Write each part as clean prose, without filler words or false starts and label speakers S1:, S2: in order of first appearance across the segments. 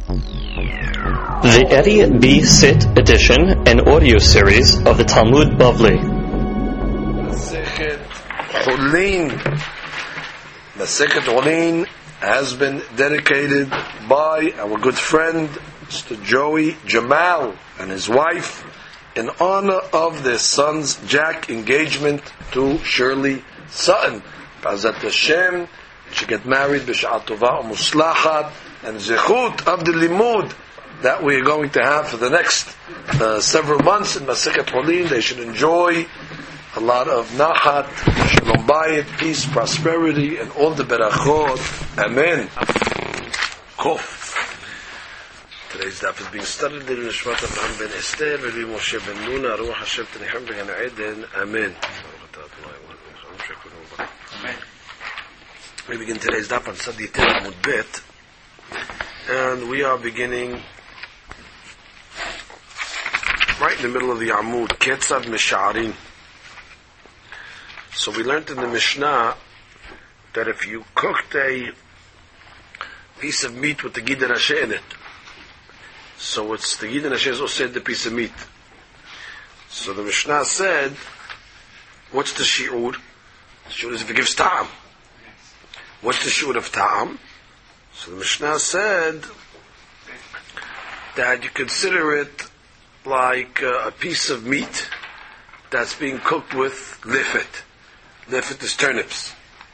S1: The Eddie B. Sit edition and audio series of the Talmud Bavli.
S2: Masechet Chulin. Masechet Chulin has been dedicated by our good friend Mr. Joey Jamal and his wife in honor of their son's Jack engagement to Shirley Sutton. B'ezrat Hashem, she get married b'sha'at tova u'muslachat, and zechut of the limud that we are going to have for the next several months in Masechet Chulin. They should enjoy a lot of nachat, shalom bayit, peace, prosperity, and all the berachot. Amen. Kof. Today's daf is being studied in Nishmat Avraham ben Esther, Veli Moshe ben Nun, Ruach Hashem Tenichem V'Gan Eden. Amen. We begin today's daf on Sadi Amud Bet, and we are beginning right in the middle of the Amud, Ketzad Misharin. So we learned in the Mishnah that if you cooked a piece of meat with the Gid and Asher in it, so it's the Gid and Asher is also the piece of meat. So the Mishnah said, what's the shi'ur? The shi'ur is if it gives ta'am. What's the shi'ur of ta'am? So the Mishnah said that you consider it like a piece of meat that's being cooked with lifit. Lifit is turnips.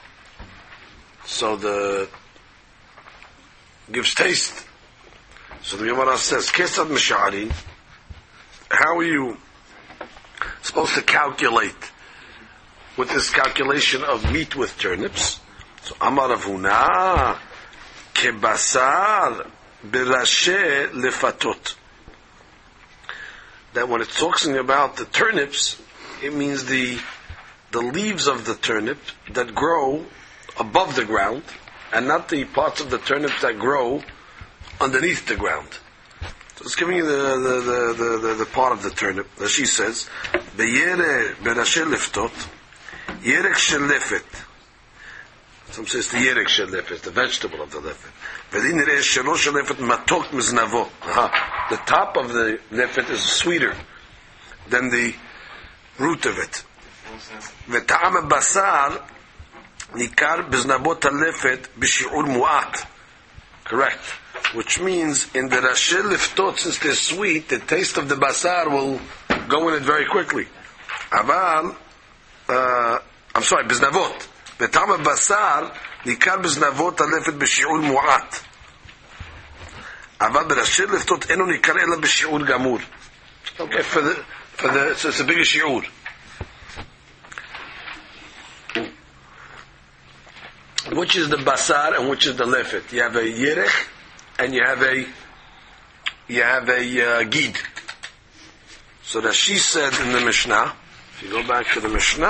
S2: So the gives taste. So the Gemara says, Kesad Misharin, how are you supposed to calculate with this calculation of meat with turnips? So Amar Avuna Kebasar Berashe Lefatot. That when it's talking about the turnips, it means the leaves of the turnip that grow above the ground, and not the parts of the turnips that grow underneath the ground. So it's giving you the part of the turnip. As she says, Beyere berashe liftot, yerek shel lefet. Some says the yerek shel lefet, the vegetable of the lefet. V'din nireh shelo shel lefet matok miznavo. The top of the lefet is sweeter than the root of it. V'ta'am basar nikar biznavot halefet b'shi'ur mu'at. Correct. Which means in the Rashi liftot, since they're sweet, the taste of the basar will go in it very quickly. Aval, biznavot. V'ta'am basar nikar biznavot halefet b'shi'ur mu'at. Aval b'Rashi liftot eno nikar ela b'shi'ur gamur. Okay, so it's a bigger shi'ur. Which is the basar and which is the lefet? You have a yerech and you have a gid. So that she said in the Mishnah, if you go back to the Mishnah,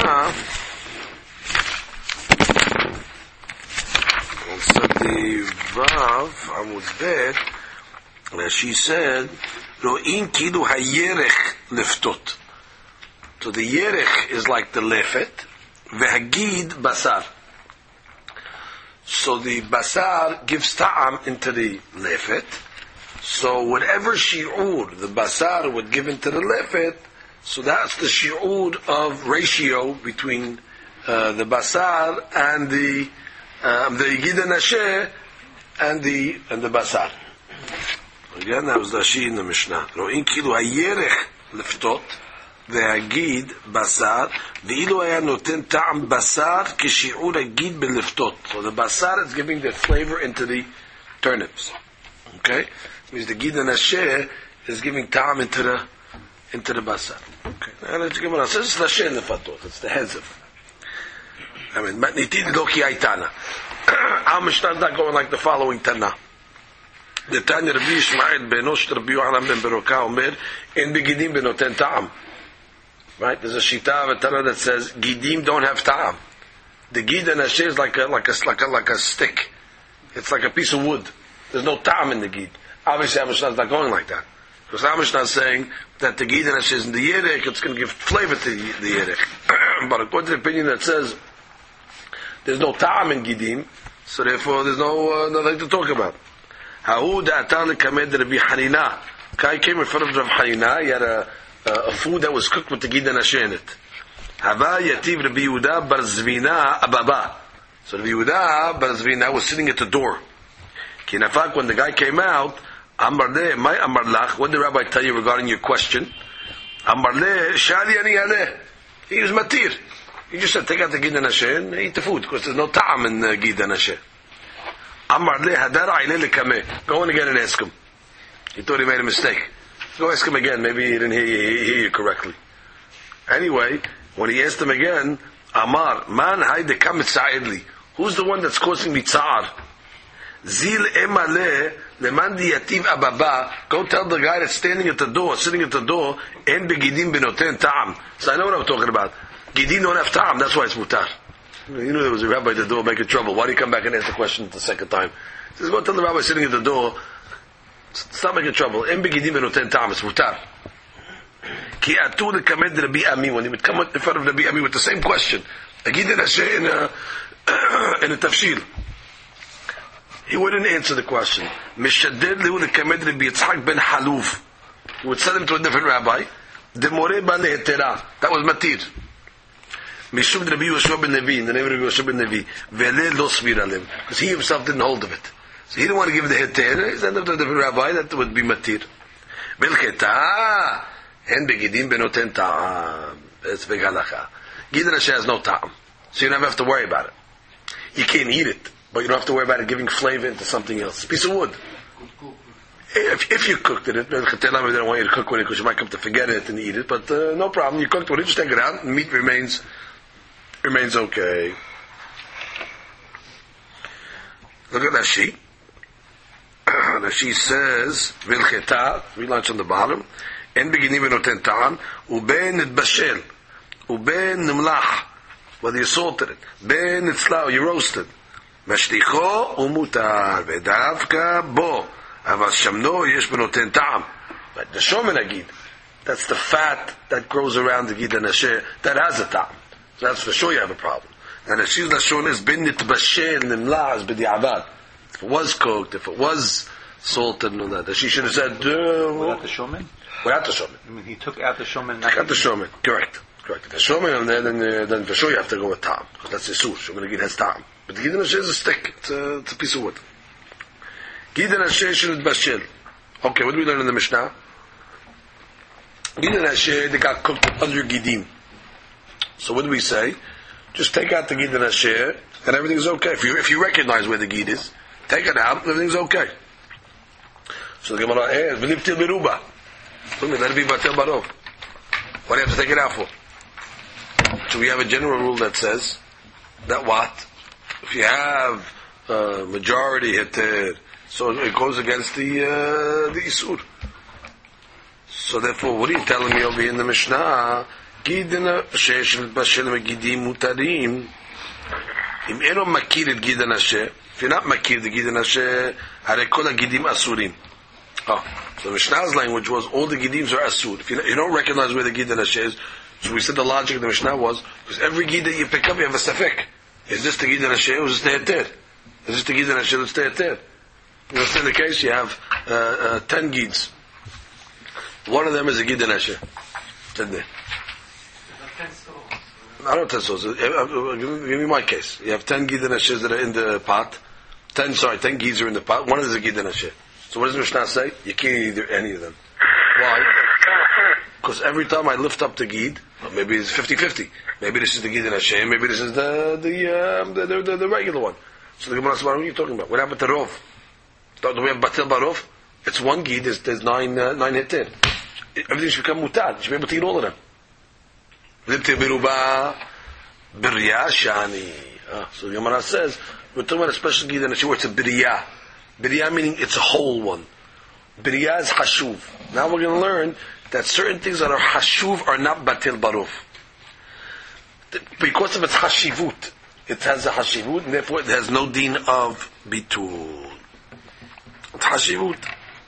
S2: on Sadi Vav Amud Bet, where she said, Ro'in kilu hayerech leftot. So the yerech is like the lefet, v'hagid basar. So the basar gives ta'am into the lefet. So whatever shi'ur the basar would give into the lefet, so that's the shi'ur of ratio between the basar and the gid and asher and the basar. Again, that was the Rashi in the Mishnah. Ro'in kilu hayerech leftot והגיד בשר, ואילו היה נותן טעם בשר כשיעור הגיד בלפתות. So the basar is giving the flavor into the turnips. Okay? It means the gid and asher is giving ta'am into the basar. Okay. Now let's give it a sense. It's l'asher lefatot. It's the hezef. I mean, matnitid lo ki aitana. Our Mishnah is not going like the following Tana. The Tanya Rabbi Yishmael benosh Rabbi Yohanan ben Beroka omer, en begidim benoten ta'am. Right? There's a shita of a Tana that says gidim don't have ta'am. The gid and asher is like a stick. It's like a piece of wood. There's no ta'am in the gid. Obviously, our Mishnah is not going like that. Because our Mishnah is saying that the gid and asher is in the yerech, it's going to give flavor to the yerech. But according to the opinion that says there's no ta'am in gidim, so therefore there's no nothing to talk about. Ha'u da'atan lekamed Rabbi Hanina. Guy came in front of Rav Hanina. He had a food that was cooked with the Gid and Asher in it. Hava yativ Rabbi Yehuda bar Zvina ababa. So Rabbi Yehuda bar Zvina was sitting at the door. Kinafak, when the guy came out, Amar le, my Amar lach, what did the rabbi tell you regarding your question? Amar le, shali ani aleh. He was matir. He just said, take out the Gid and Asher and eat the food, because there's no ta'am in Gid and Asher. Amar le, hadar aile lekameh. Go in again and ask him. He thought he made a mistake. Go ask him again, maybe he didn't hear you correctly. Anyway, when he asked him again, Amar, man hayde kamet sa'idli. Who's the one that's causing me tsa'ar? Zil emale leman diyativ ababa. Go tell the guy that's standing at the door, sitting at the door, en begidim benoten ta'am. So I know what I'm talking about. Gidim don't have ta'am, that's why it's mutar. You know there was a rabbi at the door making trouble. Why do you come back and ask the question the second time? He says, go tell the rabbi sitting at the door, stop making trouble. En begidim benoten ta'am, it's mutar. Ki atu lekamed Rabbi Ami. When he would come in front of Rabbi Ami with the same question, Gid and Asher in a tafshil, he wouldn't answer the question. Mishaded lehu lekamed Rabbi Yitzhak ben Haluf. He would send him to a different rabbi. Demore ba lehetera. That was matir. Mishum Rabbi Yoshua ben Nevi, in the name of Rabbi Yoshua ben Nevi. Vele lo svir alim. Because he himself didn't hold of it. So he didn't want to give the heter. He sent him to a different rabbi. That would be matir. Bilcheta. En begidim benoten ta'am. It's big halacha. Gid and Asher has no ta'am. So you don't have to worry about it. You can't eat it. But you don't have to worry about it giving flavor into something else. It's a piece of wood. If you cooked it, they don't want you to cook with it because you might come to forget it and eat it. But no problem. You cooked with it, just take it out, and meat remains okay. Look at Rashi. Rashi says, Vilcheta, 3 lines on the bottom. En beginim benoten ta'am, uben nitbashel, uben nimlach, whether you salted it, ben nitzlau, you roasted. Mashticho umutar, vedavka bo, aval shamno yesh benoten ta'am. But the shomen agid, that's the fat that grows around the Gid and Asher, that has a ta'am. So that's for sure you have a problem. And Rashi's lashon is ben nitbashel, nimlach, b'di'avad. If it was cooked, if it was salted and all that, she should have said,
S3: without the shomen?
S2: Without the shomen.
S3: I mean, he took out the shomen.
S2: Took out the shomen. Correct. If the shomen on there, then for sure you have to go with ta'am. Because that's the sur. Shomen agid has ta'am. But the Gid and Asher is a stick. It's a piece of wood. Gid and Asher shouldn't bashel. Okay, what do we learn in the Mishnah? Gid and Asher, they got cooked with other gidim. So what do we say? Just take out the Gid and Asher, and everything's okay. If you recognize where the Gid is, take it out, everything's okay. So the Gemara asks, "V'liv til beruba." Let it be batel barov. What do you have to take it out for? So we have a general rule that says that what? If you have majority heter, so it goes against the isur. So therefore, what are you telling me over here in the Mishnah? Gidina shesh bashel megidim mutarim. Im eno makir et Gid and Asher. If you're not makir the Gid and Asher, hare kol gidim asurim. Oh, so the Mishnah's language was all the Gidim are asur. If you don't recognize where the Gid and Asher is, so we said the logic of the Mishnah was, because every Gid that you pick up, you have a safek. Is this the Gid and Asher or is this the heter? Is this the Gid and Asher or is this the heter? You know, in the case, you have 10 Gids. One of them is a Gid and Asher. Said there. I don't 10 souls. Give me my case. You have 10 Gid and Asher that are in the pot. 10 Gids are in the pot. One is a Gid and Asher. So what does the Mishnah say? You can't eat either any of them. Why? Because every time I lift up the Gid, well, maybe it's 50-50. Maybe this is the Gid and Hashem, maybe this is the regular one. So the Gemara says, what are you talking about? What happened to Rov? Do we have Batil Barov? It's one Gid, there's 9 heter. Everything should become mutar. You should be able to eat all of them. So the Gemara says, we're talking about a special Gid and Hashem where it's a biriyah. Biriyah meaning it's a whole one. Biriyah is hashuv. Now we're going to learn that certain things that are hashuv are not batil baruf. Because of its hashivut. It has a hashivut and therefore it has no deen of bitul. It's hashivut.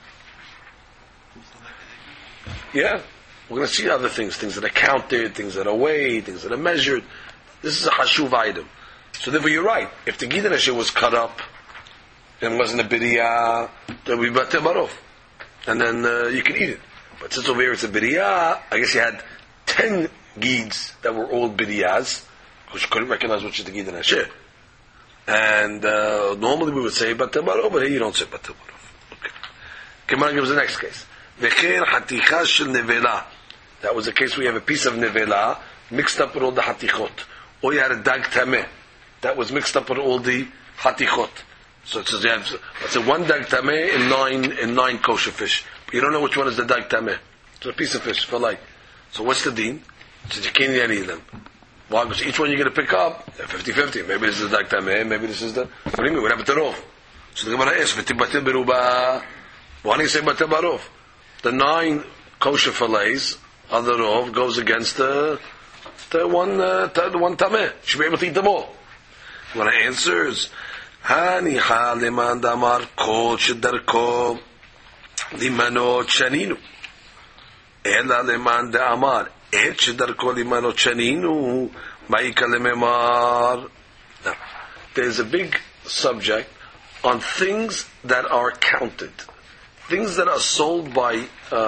S2: Yeah. We're going to see other things that are counted, things that are weighed, things that are measured. This is a hashuv item. So therefore you're right. If the Gid and Asher was cut up, and it wasn't a bidiyah, then we batel barov. And then you can eat it. But since over here it's a bidiyah, I guess you had 10 gids that were all bidiyahs, because you couldn't recognize which is the gid and asher. And normally we would say batel barov, but here you don't say batel barov. Okay. Gemara gives the next case. V'chein haticha shel nevela. That was the case where you have a piece of nevela mixed up with all the hatichot. Or you had a dag tameh that was mixed up with all the hatichot. So it says you have, let's say, one dag tameh in nine kosher fish. But you don't know which one is the dag tameh. It's a piece of fish for like. So what's the deen? It says you can't eat any of them. Why? Because each one you're going to pick up, 50-50. Maybe this is the dag tameh, maybe this is the. What do you mean? What happened to rov? So the Gemara asks, "V'tibatil beruba." Why do you say batel barov? The 9 kosher fillets of the rov goes against the one tameh. You should be able to eat them all. When I answers, Haniha leman damar kol shedarko limanot shaninu. Ela leman damar et shedarko limanot shaninu ma'ika lememar. Now, there's a big subject on things that are counted. Things that are sold by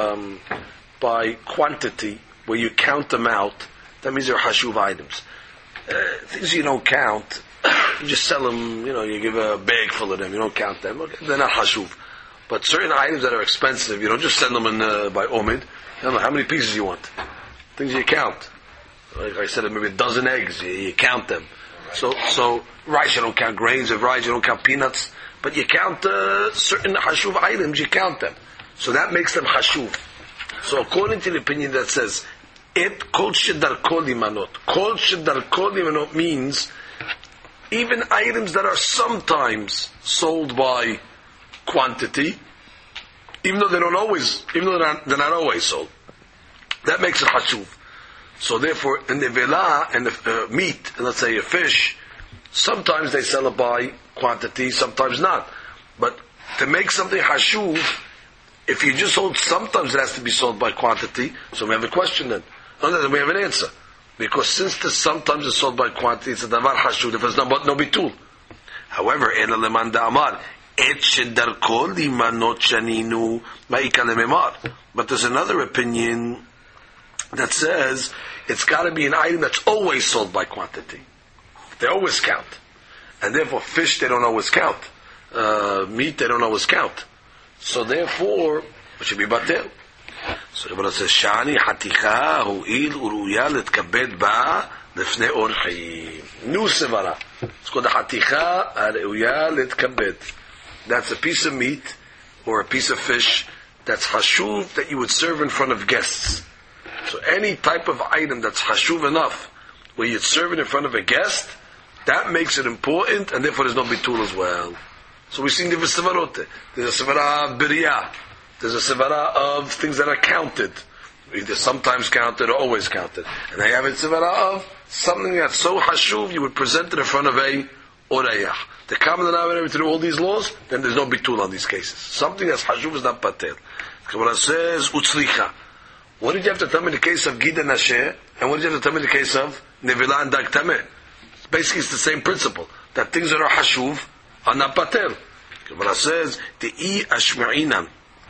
S2: quantity, where you count them out, that means they're hashuv items. Things you don't count, you just sell them, you give a bag full of them, you don't count them, okay, they're not hashuv. But certain items that are expensive, you don't just send them in by omid. I don't know how many pieces you want. Things you count. Like I said, maybe a dozen eggs, you count them. So rice you don't count, grains of rice you don't count, peanuts. But you count certain hashuv items, you count them. So that makes them hashuv. So according to the opinion that says, et kol shedarko limanot. Kol shedarko limanot means even items that are sometimes sold by quantity, even though they're not always sold. That makes it hashuv. So therefore, in the vela and the meat, and let's say a fish, sometimes they sell it by quantity, sometimes not. But to make something hashuv, if you just hold sometimes it has to be sold by quantity, so we have a question then. No, then we have an answer. Because since the sometimes is sold by quantity, it's a davar hashuv, if it's no bitul. However, ela leman da'amar, et shedarko limanot shaninu ma'ika lememar. But there's another opinion that says it's got to be an item that's always sold by quantity. They always count. And therefore, fish, they don't always count. Meat, they don't always count. So therefore, it should be batel. So the Gemara says, Shani haticha hu'il uruya letkabed ba lefnei orchim. New sevara. It's called the haticha uruya letkabed. That's a piece of meat or a piece of fish that's hashuv that you would serve in front of guests. So any type of item that's hashuv enough where you'd serve it in front of a guest, that makes it important, and therefore there's no bitul as well. So we've seen different sevarot. There's a sevara of biriyah. There's a sevara of things that are counted. Either sometimes counted or always counted. And I have a sevara of something that's so hashuv you would present it in front of a orayah. The common denominator to do all these laws, then there's no bitul on these cases. Something that's hashuv is not patel. The Gemara says, utzlicha. What did you have to tell me in the case of gid and asher? And what did you have to tell me in the case of nevela and dag tameh? Basically, it's the same principle. That things that are hashuv are not patel. Gemara says, Te'i ashma'inam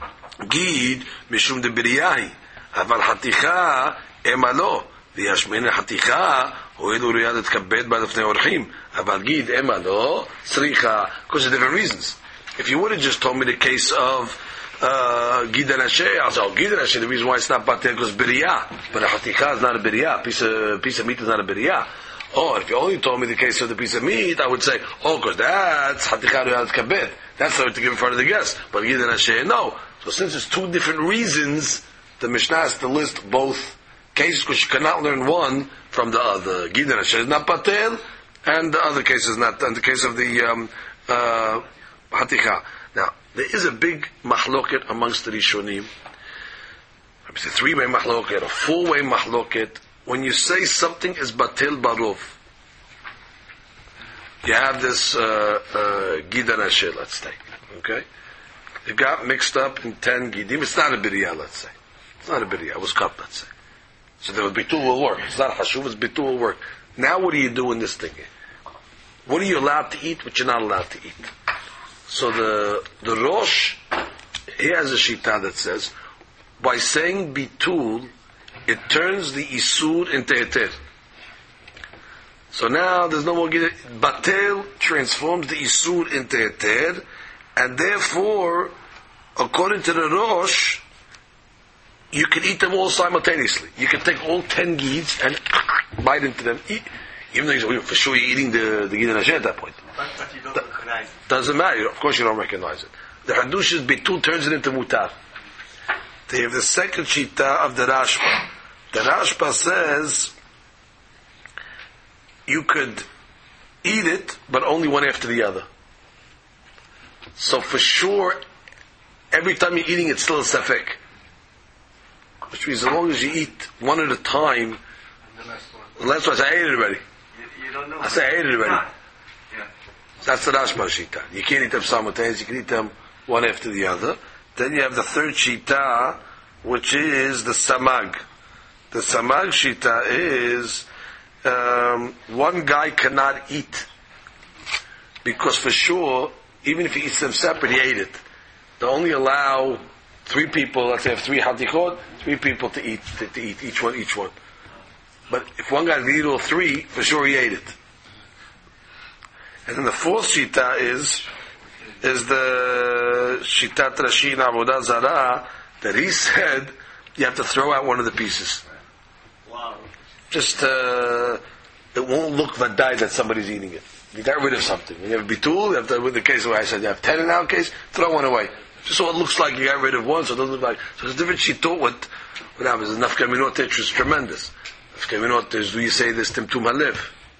S2: gid mishum de biriyahi aval haticha emalo v'yashme'in haticha ho'elu riyad etkabed ba'lefnei orchim aval gid emalo sricha. Because of different reasons. If you would have just told me the case of gid and asher, I'll say, gid and asher, the reason why it's not patel because biriyah. But a haticha is not a biriyah. Piece of meat is not a biriyah. Oh, if you only told me the case of the piece of meat, I would say, because that's haticha riyad kabed. That's what to give in front of the guest. But gid and asher, no. So since it's two different reasons, the Mishnah has to list both cases because you cannot learn one from the other. Gid and asher is not patel, and the other case is not. And the case of the haticha. Now, there is a big mahloket amongst the Rishonim. It's a 3-way mahloket, a 4-way mahloket. When you say something is batel barov, you have this gid and asher, let's take. Okay? It got mixed up in 10 gidim. It's not a biriyah, let's say. It's not a biriyah. It was cut, let's say. So the bitul will work. It's not hashuv, it's bitul will work. Now what do you do in this thing? What are you allowed to eat, what you're not allowed to eat? So the Rosh, he has a shita that says, by saying bitul, it turns the isur into heter. So now there's no more gidul. Batel transforms the isur into heter, and therefore, according to the Rosh, you can eat them all simultaneously. You can take all 10 gids and bite into them. Even though for sure you're eating the gid and at that point.
S4: But you don't recognize it.
S2: Doesn't matter. Of course you don't recognize it. The Hadush is bitul turns it into mutar. They have the second shita of the Rashba. The Rashba says you could eat it, but only one after the other. So for sure, every time you're eating, it's still a safek. Which means as long as you eat one at a time, the last one, I say, I ate it already.
S4: You don't know.
S2: I say, I ate it already.
S4: Yeah.
S2: That's the Rashba shita. You can't eat them simultaneously, you can eat them one after the other. Then you have the third shita, which is the samag. The samag shita is one guy cannot eat because for sure, even if he eats them separate, he ate it. They only allow 3 people, let's say, have 3 hatichot, 3 people to eat each one. But if one guy eat all 3, for sure he ate it. And then the fourth shita is the shitat Rashi in Avodah Zarah, that he said you have to throw out one of the pieces.
S4: Wow.
S2: Just it won't look vadai that somebody's eating it. You got rid of something. When you have bitul, you have to, with the case where I said you have 10 in our case, throw one away. Just so it looks like you got rid of one, so it doesn't look like. So there's different shitot. What happens? The nafkaminot is tremendous. Nafkaminot is, do you say this timtum halev?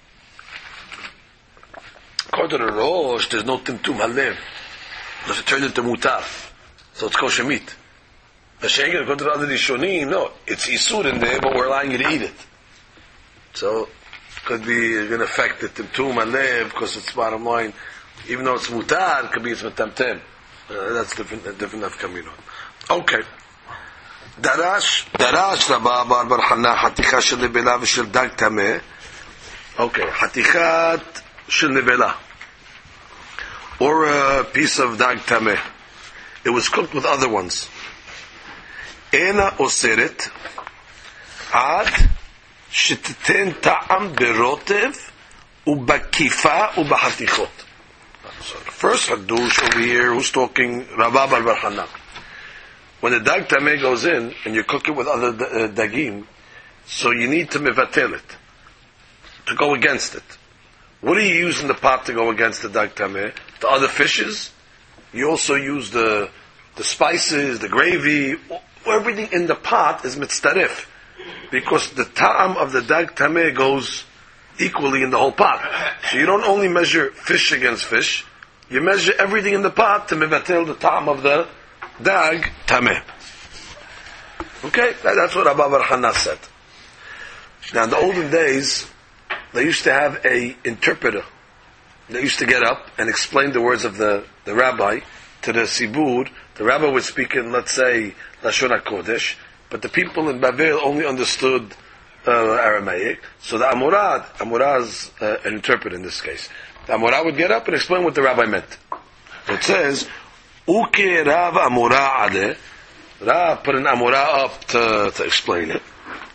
S2: According to the Rosh, there's no timtum halev because it turned into mutar, so it's kosher meat. The Shegen, according to the other Rishonim, no, it's isur in there, but we're allowing you to eat it. So could be going to affect the timtum halev because it's bottom line. Even though it's mutar, it could be it's metamtem. That's different nafkaminot. Okay. Darash Rabba Bar Hana Haticha shel nebela v'shel dag tameh. Okay, Hatichat shel nebela, or a piece of dag tameh. It was cooked with other ones. Ena oseret ad shetiten ta'am berotev ubakifa ubahatichot. So the first hadush over here, who's talking? Rabba Bar Hana. When the dag tameh goes in and you cook it with other dagim, so you need to mevatel it, to go against it. What do you use in the pot to go against the dag tameh? The other fishes. You also use the spices, the gravy. Everything in the pot is mitztarif, because the ta'am of the dag tameh goes equally in the whole pot. So you don't only measure fish against fish, you measure everything in the pot to mevatel the ta'am of the dag tameh. Okay, that's what Abba Bar Hana said. Now in the olden days, they used to have a interpreter. They used to get up and explain the words of the rabbi to the sibur. The rabbi would speak in, let's say, Lashon HaKodesh, but the people in Babel only understood Aramaic. So the Amorah is an interpreter in this case. The Amorah would get up and explain what the rabbi meant. It says, Uke Rav Amorah Adeh. Rav put an Amorah up to explain it.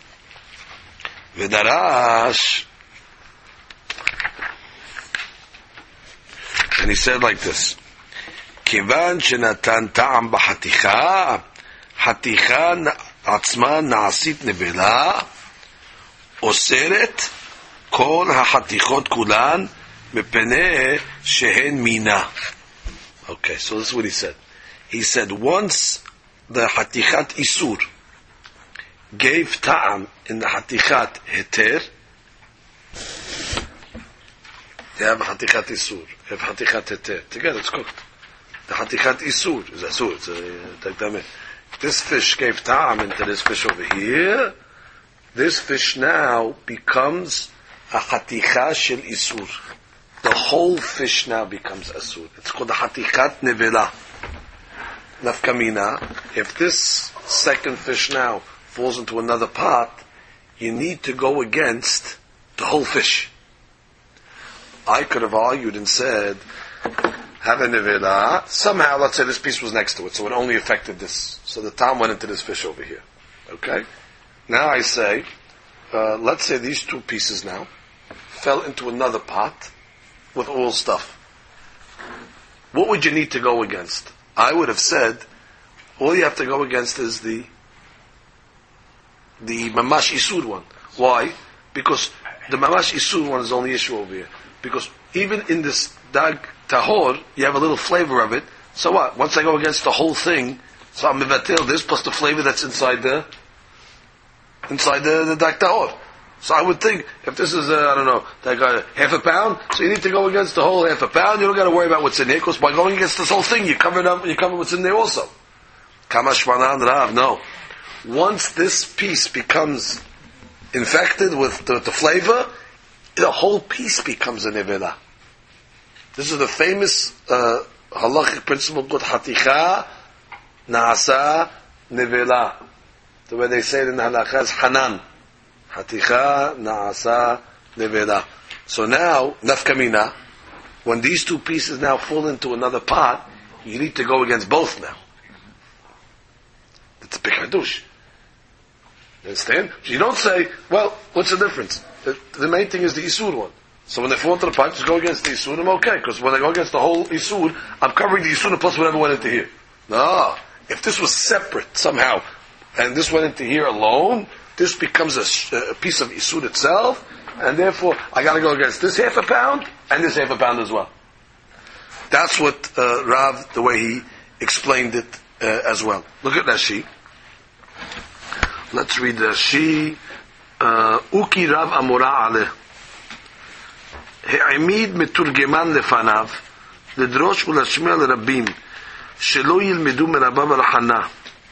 S2: V'darash. And he said like this. Kivan shenatan ta'am b'haticha, haticha atzma na'asit nevela, oseret kol ha'hatichot kulan mepene shehen mina. Okay, so this is what he said. He said once the hatichat isur gave ta'am in the hatichat heter, you have hatichat isur, you have hatichat heter. Together it's cooked. The hatichat isur is asur. It's a takdameh. This fish gave ta'am into this fish over here. This fish now becomes a haticha shel isur. The whole fish now becomes asur. It's called the hatichat nevela. Nafkamina. If this second fish now falls into another pot, you need to go against the whole fish. I could have argued and said, have a nevela. Somehow, let's say this piece was next to it, so it only affected this. So the tam went into this fish over here. Okay? Now I say, let's say these two pieces now fell into another pot with all stuff. What would you need to go against? I would have said, all you have to go against is the mamash isur one. Why? Because the mamash isur one is the only issue over here. Because even in this dag tahor, you have a little flavor of it. So what? Once I go against the whole thing, so I'm mevatel this plus the flavor that's inside the dag tahor. So I would think, if this is, I don't know, like half a pound, so you need to go against the whole half a pound, you don't got to worry about what's in here, because by going against this whole thing, you cover what's in there also. Kamashmanan Rav, no. Once this piece becomes infected with the flavor, the whole piece becomes a nevela. This is the famous halachic principle called haticha naasa nevela. The way they say it in the halakha is hanan. Haticha naasa nevela. So now, nafkamina, when these two pieces now fall into another pot, you need to go against both now. It's a big hadush. You understand? You don't say, well, what's the difference? The main thing is the isur one. So when they fall into the pot, just go against the isur, I'm okay. Because when I go against the whole isur, I'm covering the isur plus whatever went into here. No. If this was separate somehow, and this went into here alone, this becomes a piece of isur itself, and therefore I got to go against this half a pound and this half a pound as well. That's what Rav, the way he explained it as well. Look at Rashi. Let's read Rashi. Uki Rav Amora Ale. העמיד מתורגמן לפניו לדרוש ולהשמיע לרבים שלא ילמדו מרבה בר חנה.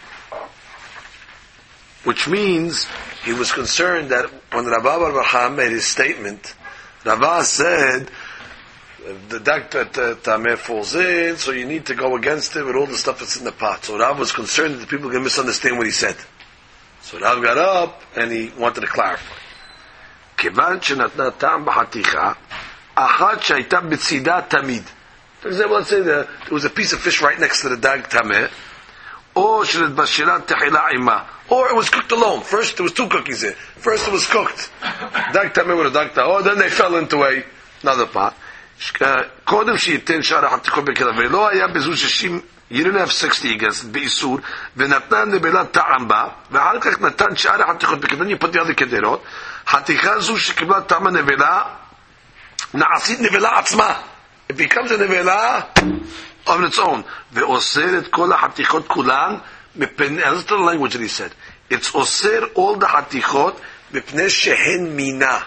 S2: Which means he was concerned that when Rabba bar Chana made his statement, Rabba said the dag tameh falls in, so you need to go against it with all the stuff that's in the pot. So Rabba was concerned that the people can misunderstand what he said. So Rabba got up and he wanted to clarify. כיוון שנתנה טעם בחתיכה, אחת שהייתה בצידה תמיד. For example, let's say there was a piece of fish right next to the dag tameh, or שנתבשלה תחילה עימה. Or it was cooked alone. First, there was two cookies there. First, it was cooked. Dag tameh with a dag tahor. Then they fell into another pot. קודם שייתן שאר החתיכות בכלה, ולא היה בזו 60, you didn't have 60 against באיסור, ונתן לבלה טעם בה, ואחר כך נתן שאר החתיכות בכלה, then you put the other כדרות, חתיכה זו שקיבלה טעם הנבלה, נעשית נבלה עצמה. It becomes a נבלה of its own. ואוסר את כל החתיכות כולן, that's the language that he said. It's osir all the hatichot mipnei shehen mina.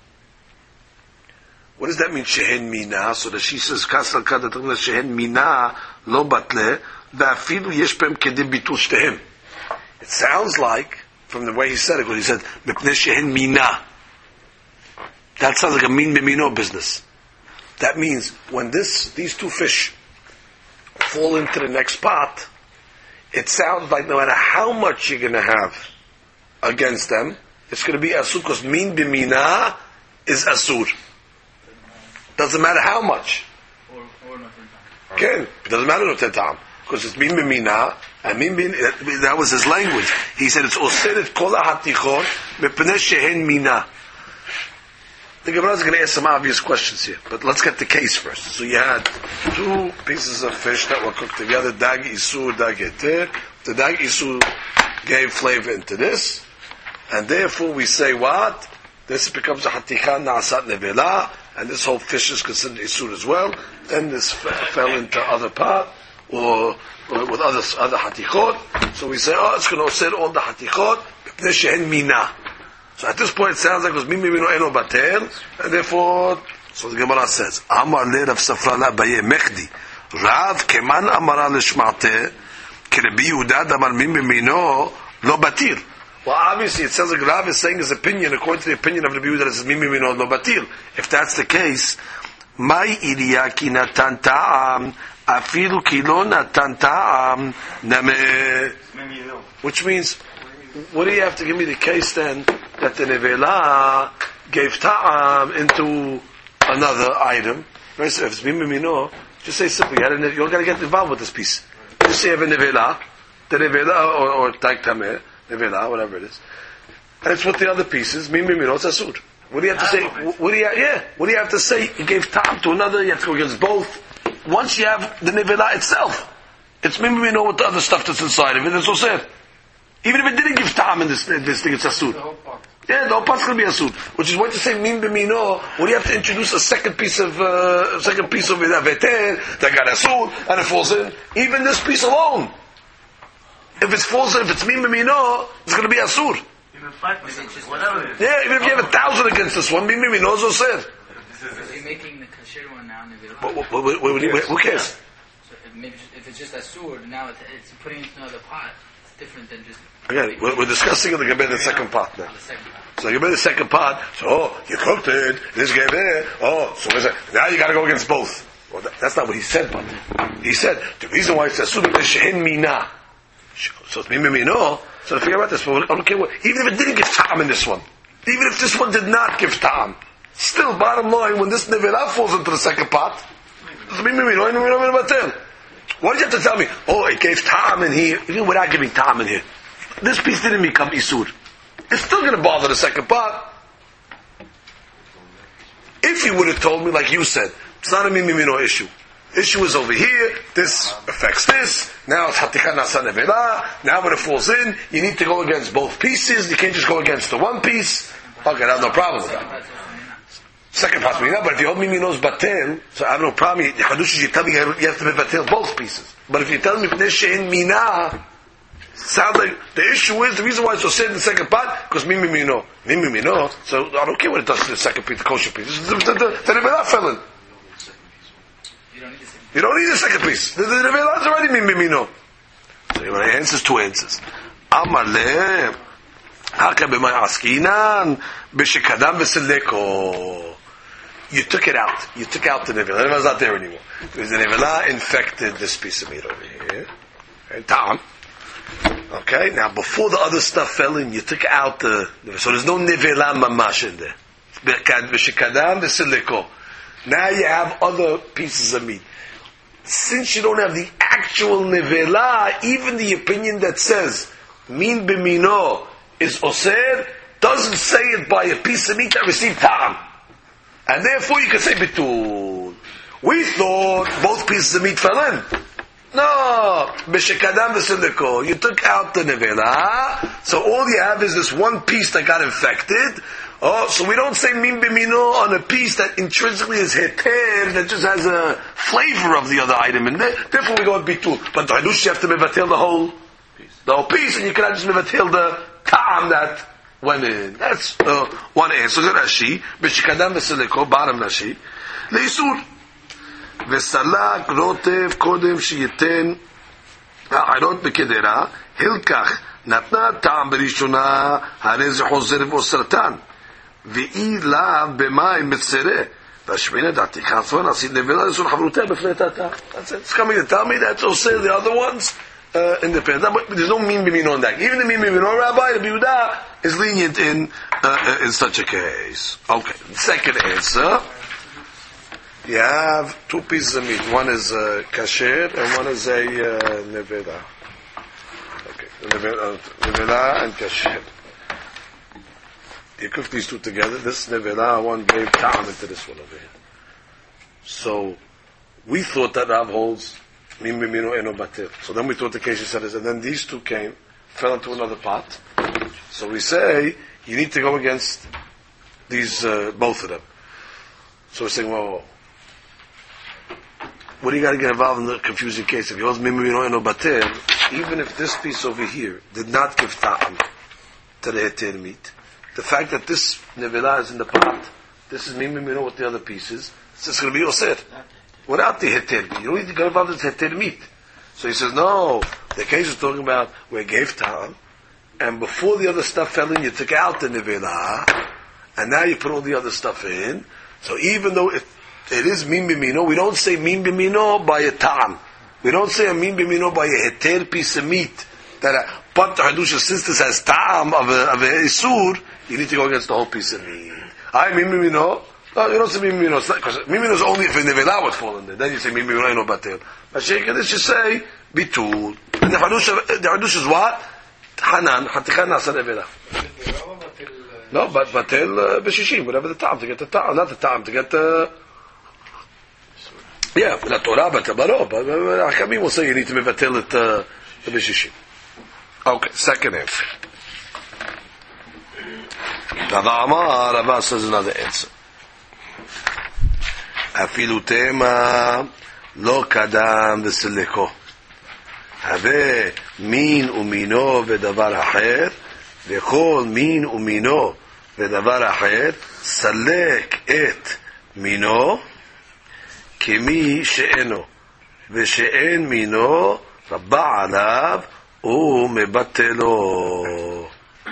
S2: What does that mean, shehen mina? So that she says, kasal kada shehen mina lo batle ve'afilu yesh behem kedem bitul shtehem. It sounds like, from the way he said it, because he said mipnei shehen mina. That sounds like a min b'mino business. That means when these two fish fall into the next pot, it sounds like no matter how much you're going to have against them, it's going to be asur, because min b'mina is asur. Doesn't matter how much. Okay, it doesn't matter no tetam, because it's min b'mina, and that was his language. He said it's oseret kol hatichot mepnei shehen mina. The Gemara is going to ask some obvious questions here, but let's get the case first. So you had two pieces of fish that were cooked together, dag isur, dag heter. The dag isur gave flavor into this, and therefore we say what? This becomes a haticha na'asat nevela, and this whole fish is considered isur as well. Then this fell into other pot, or with other hatichot. So we say, it's going to set all the hatichot, b'pnei shehen mina. So at this point it sounds like it was mimi mino eno batel, and therefore, so the Gemara says, Amar le Rav Safra la Abaye mechdi, Rav keman amara lishmate, kerebi Yehuda damar mimi mino lo batil. Well, obviously it sounds like Rav is saying his opinion according to the opinion of Rabbi Yehuda that it says mimi mino lo batil. If that's the case, mai iriya ki natan ta'am, afilu ki lo natan ta'am, name. Which means, what do you have to give me the case then that the nevela gave ta'am into another item? If it's mimimino, Just say simply, you don't got to get involved with this piece. Just say you have a nevela, the nevela or taik tameh, nevela, whatever it is, and it's with the other pieces. Min b'mino, it's asur. What do you have to say? What do you have to say? You gave tam to another. You have to go against both. Once you have the nevela itself, it's min b'mino with the other stuff that's inside of it. It's also said. Even if it didn't give tam in this thing, it's asur. Yeah, the whole part's going to be asur. Which is what you say min b'mino. What do you have to introduce a second piece of veter that got asur and it falls in? Even this piece alone, if it falls in, if it's min b'mino, it's going to be asur.
S4: Even 5%, whatever it is.
S2: Yeah, even if you have 1,000 against this one, min b'mino is also said.
S5: So you're making the kasher one now nevela.
S2: Who cares?
S5: So maybe if it's just asur, now it's putting it into another pot. It's different than just.
S2: Again, we're discussing the Gebed the second part now.
S5: The second pot.
S2: So the Gebed the second part. So you cooked it. This gave it. So now you got to go against both. Well, that's not what he said, but he said the reason why it's asur is shehin mina. So it's min b'mino. So to figure out this, but I don't care what. Even if it didn't give ta'am in this one, even if this one did not give ta'am, still, bottom line, when this nevela falls into the second pot, it's min b'mino. Why did you have to tell me? Oh, it gave ta'am in here, even without giving ta'am in here. This piece didn't become isur. It's still going to bother the second pot. If you would have told me, like you said, it's not a min b'mino issue. Issue is over here. This affects this. Now it's hatikah nasa nevela. Now when it falls in, you need to go against both pieces. You can't just go against the one piece. Okay, I have no problem with that. Second part, but if you hold miminos batel, so I have no problem. The Hadush, you tell me you have to be batel both pieces. But if you tell me shein mina, sounds like the issue is the reason why it's so said in the second part because mimino. So I don't care what it does to the second piece, the kosher piece. The nevela fell in. You don't need the second piece. The nevela is already mimino. So you want answers, two answers. Amar le haka b'may askinan b'shekadam v'seleko. You took it out. You took out the nevela. The nevela's not there anymore. Because the nevela infected this piece of meat over here. And ta'am. Okay? Now, before the other stuff fell in, you took out the... So there's no nevela mamash in there. B'shekadam v'seleko. Now you have other pieces of meat. Since you don't have the actual nevela, even the opinion that says min b'mino is osir doesn't say it by a piece of meat that received ta'am. And therefore you can say bitul. We thought both pieces of meat fell in. No, b'shekadam v'seleko. You took out the nevela, so all you have is this one piece that got infected. Oh, so we don't say min b'mino on a piece that intrinsically is heter, that just has a flavor of the other item in there. Therefore we go with bitul. But the hadush, you have to mevatel the whole piece, and you cannot just mevatel the ta'am that went in. That's one answer. So Rashi, b'shekadam v'seleko, bottom Rashi, leisur. וסלק רוטב קודם שייתן הערות בקדרה, הלקח נתנה טעם בראשונה, הרי זה חוזר ואוסרתן, ואי לה במים מצרה, והשמינה דעתי, כעצמן עשית נבלה לסור חברותיה בפלטתה. It's coming to tell me that's also the other ones independent. But there's no min b'mino on that. Even the min b'mino rabbi, the Yehuda, is lenient in such a case. Okay, second answer. You have two pieces of meat. One is kasher and one is a nevela. Okay, nevela and kasher. You cook these two together. This nevela, one gave ta'am into this one over here. So we thought that Rav holds min b'mino eno batir. So then we thought the case said is, and then these two came, fell into another pot. So we say you need to go against these both of them. So we're saying, well, what do you got to get involved in the confusing case? If you hold min b'mino eno batir, even if this piece over here did not give ta'am to the heter meat, the fact that this nevela is in the pot, this is min b'mino with the other pieces, it's just going to be osir without the heter meat. You don't need to get involved in the heter meat. So he says, no, the case is talking about where it gave ta'am, and before the other stuff fell in, you took out the nevela, and now you put all the other stuff in. So even though it is min b'mino, we don't say min b'mino by a ta'am. We don't say a min b'mino by a heter piece of meat. But the Hadusha, since this has ta'am of a isur, you need to go against the whole piece of meat. I min b'mino No, you don't say mimino. Because mimino is only if a nevela would fall in there. Then you say mimino no batel. But this you say bitul. And the hadush is what? Hanan. Hatichan nasa nevela. No, but batel b'shishim. Whatever the time to get the time, not the time to get the. Yeah, the Torah batel, but no. But Hakamim will say you need to be batel it the b'shishim. Okay, second answer. Rava says another answer. Afilu tema lo kadam v'seleko. Have min umino v'davar acher v'chol min umino v'davar acher salek et mino kemi she'eno v'she'en mino rabba alav u'mebatelo.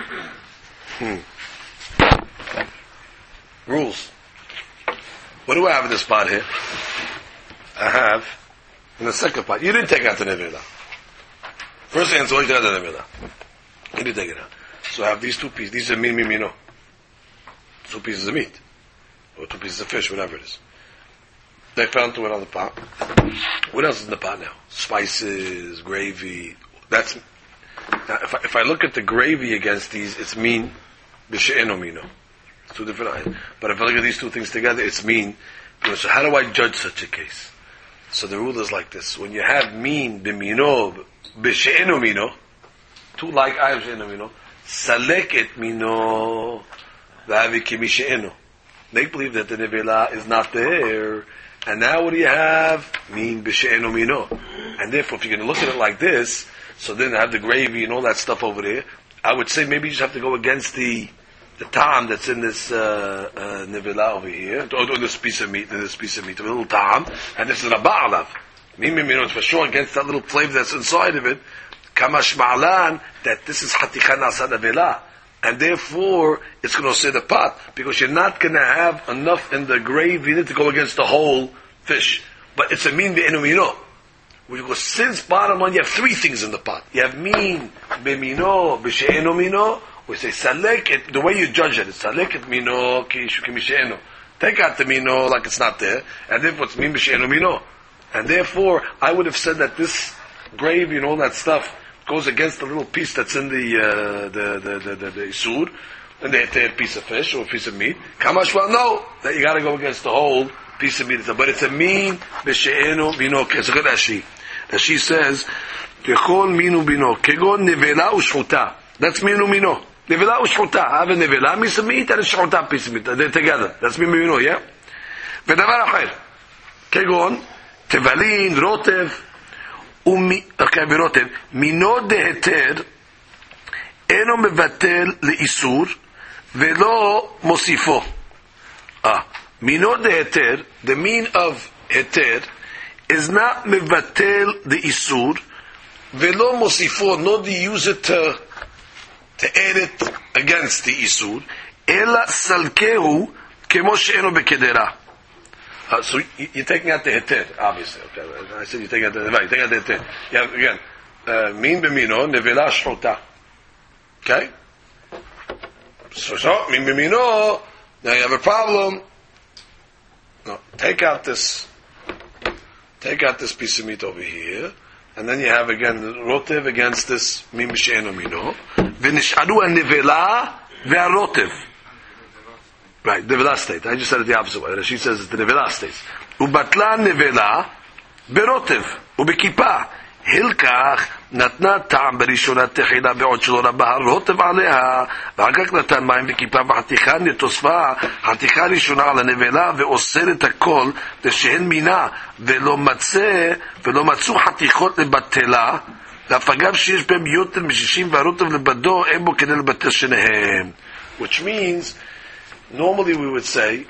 S2: Rules. What do I have in this pot here? I have in the second pot. You didn't take out the nevela. First answer, you took out the nevela. You didn't take it out. So I have these two pieces. These are mino. 2 pieces of meat. Or 2 pieces of fish, whatever it is. They fell into another pot. What else is in the pot now? Spices, gravy. That's now, if I look at the gravy against these, it's mean b'she'eno mino. It's 2 different items. But if I look at these 2 things together, it's mean. So how do I judge such a case? So the rule is like this: when you have mean b'mino b'she'eno mino, 2 like items b'she'eno mino, salek et mino v'avi kimi she'eno. Make believe that the nevela is not there. And now what do you have? Mean b'she'eno mino. And therefore, if you're going to look at it like this, so then I have the gravy and all that stuff over there, I would say maybe you just have to go against the ta'am that's in this nevela over here, or this piece of meat, a little ta'am, and this is a ba'alav. Mimino is for sure against that little flavor that's inside of it. Kamash ma'alan, that this is hatichan asa nevela. And therefore, it's going to say the pot, because you're not going to have enough in the gravy to go against the whole fish. But it's a mean be'enu mino. Because since bottom line, you have 3 things in the pot. You have mean be'mino, b'she'enu mino. We say salek it, the way you judge it is salek it mino ki mishe'enu. Take out the mino like it's not there, and therefore it's min b'she'enu mino. And therefore, I would have said that this gravy and all that stuff goes against the little piece that's in the isur, and the piece of fish or a piece of meat. Kamash well, no, that you got to go against the whole piece of meat. But it's a min b'she'enu mino. It's a good Rashi. Rashi says, kechol minu mino kegon nevela u'shchuta. That's minu mino. Nevela u'shchuta. I have a nevela piece of meat and a shchuta piece of meat. They're together. That's minu mino, yeah? V'davar acher. Kegon, tevalin, rotev, ורוטב, מינו דהיתר אינו מבטל לאיסור ולא מוסיפו. מינו דהיתר, the mean of היתר, is not מבטל לאיסור ולא מוסיפו, not to use it to add it against the איסור, אלא סלקהו כמו שאינו בקדרה. So you're taking out the heter, obviously. Okay, I said you're taking out the nevela. You're taking out the heter. You have again, min b'mino nevela shchota. Okay. So min b'mino. Now you have a problem. No, take out this piece of meat over here, and then you have again the rotev against this min b'she'eno mino. V'nish'aru nevela ve'arotev. Right, nevela state. I just said it the opposite way. She says it's the nevela states. Ubatla nevela berotev ubekipa hilkach natna ta'am berishonas techila be'od shelo rabba rotev aleha ואחר כך נתן מים בקיפה וחתיכה נתוספה חתיכה ראשונה על הנבלה ואוסר את הכל ושאין מינה ולא מצאו חתיכות לבטלה ואף אגב שיש בהם יותר מ-60 והרוטב לבדו אין בו כדי לבטל שניהם. Which means normally we would say,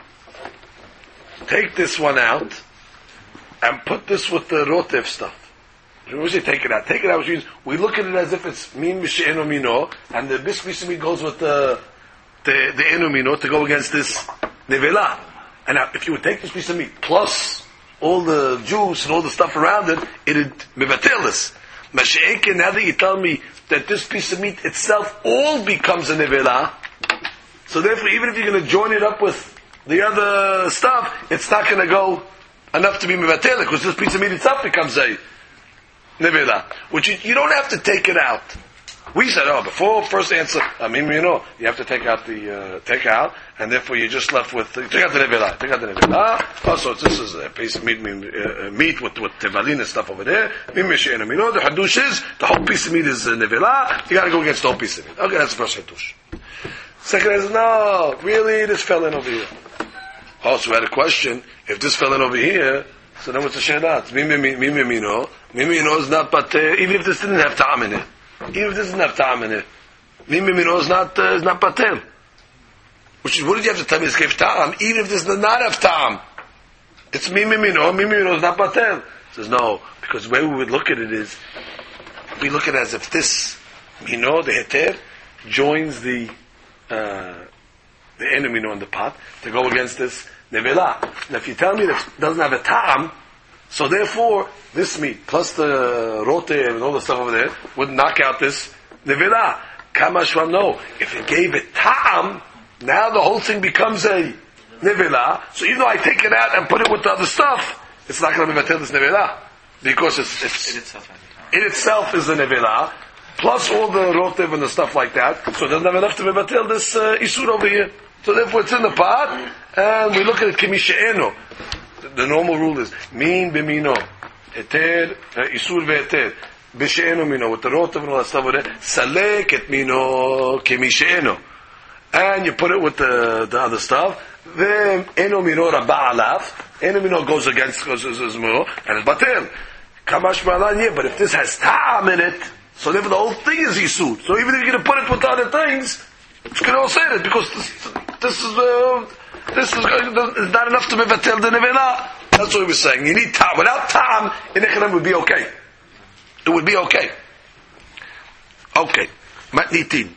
S2: take this one out and put this with the rotev stuff. We would say take it out. Take it out, which means we look at it as if it's min b'she'eno mino, and the biscuit meat goes with the eno mino to go against this nevela. And now, if you would take this piece of meat plus all the juice and all the stuff around it, it'd mevatel this. Mashiach, now that you tell me that this piece of meat itself all becomes a nevela, so therefore, even if you're going to join it up with the other stuff, it's not going to go enough to be mevatel, because this piece of meat itself becomes a nevela, which you don't have to take it out. We said, before first answer, you have to take out take out, and therefore you're just left with, take out the nevela. So this is a piece of meat with tevalin and stuff over there. The hadush is, the whole piece of meat is nevela, you gotta go against the whole piece of meat. Okay, that's the first hadush. Second is, no, really, this fell in over here. So we had a question, if this fell in over here, so then what's the shedat? Mimino is not, but even if this didn't have ta'am in it, even if this doesn't have ta'am in it, mimino is not patel. Which is, what did you have to tell me? This gave ta'am, even if this does not have ta'am. It's mimino is not patel. Says no, because the way we would look at it is, we look at it as if this mino, the heter, joins the enemy in the pot to go against this nevela. Now, if you tell me that it doesn't have a ta'am, so therefore this meat plus the rote and all the stuff over there would knock out this nevela. Kamashvam, no. If it gave it ta'am, now the whole thing becomes a nevela. So even though I take it out and put it with the other stuff, it's not going to be mevatel this nevela, because it's in itself is a nevela. Plus all the rotev and the stuff like that, so it doesn't have enough to mevatel this isur over here. So therefore it's in the pot, and we look at it kimishe'eno. The normal rule is min b'mino, heter isur ve'heter, b'she'eno mino, with the rotev and all that stuff over there, salek et mino kimishe'eno, and you put it with the other stuff. Then eno mino rabba alaf, eno mino goes against more, and it's batel. Kamash malan, yeah, but if this has ta'am in it, so therefore the whole thing is Yisud. So even if you're going to put it with other things, it's going to all say it, because this is not enough to mevatel the nevela. That's what he was saying. You need ta'am. Without ta'am, in Echram would be okay. It would be okay. Okay. Matnitin.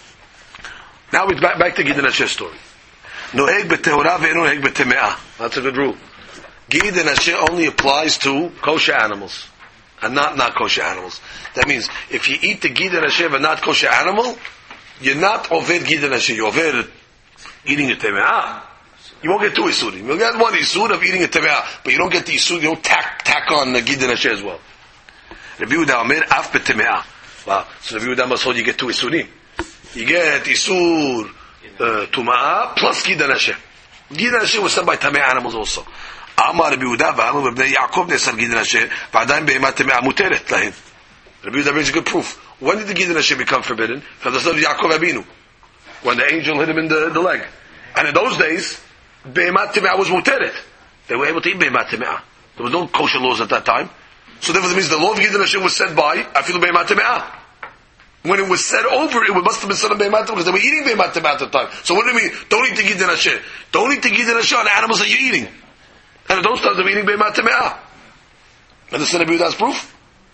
S2: Now we're back to Gid and Asher story. Noheg b'tehora ve'eno noheg b'teme'ah. That's a good rule. Gid and Asher only applies to kosher animals, and not kosher animals. That means, if you eat the Gid and Asher and not kosher animal, you're not oved Gid and Asher, you're oved eating a teme'ah. You won't get two isurim. You'll get one isur of eating a teme'ah, but you don't get the isur, you don't tack on the Gid and Asher as well. Rabbi Yehuda Omer, af b'teme'ah. Wow. So Rabbi Yehuda must hold you get two isurim. You get isur tuma'ah plus Gid and Asher. Gid and Asher was done by teme'ah animals also. Amar Rabbi Yehuda v'anu v'bnei Yaakov nesar Gid and Asher v'adayin be'emat teme'ah muteret lahem. Rabbi Yehuda brings a good proof. When did the Gid and Asher become forbidden? From the son of Yaakov Abinu, when the angel hit him in the leg. And in those days, be'emat teme'ah was muteret. They were able to eat be'emat teme'ah. There was no kosher laws at that time. So therefore, that means the law of Gid and Asher was said by afilu be'emat teme'ah. When it was said over, it must have been said on be'emat teme'ah, because they were eating be'emat teme'ah at the time. So what do you mean? Don't eat the Gid and Asher. Don't eat the Gid and Asher on animals that you're eating. And in those times, they were eating be'emat teme'ah. Understand Rabbi Yehuda's proof?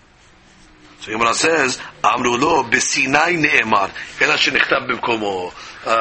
S2: So Yomara says, Amru lo b'Sinai ne'emar, ela shenichtav b'mkomo.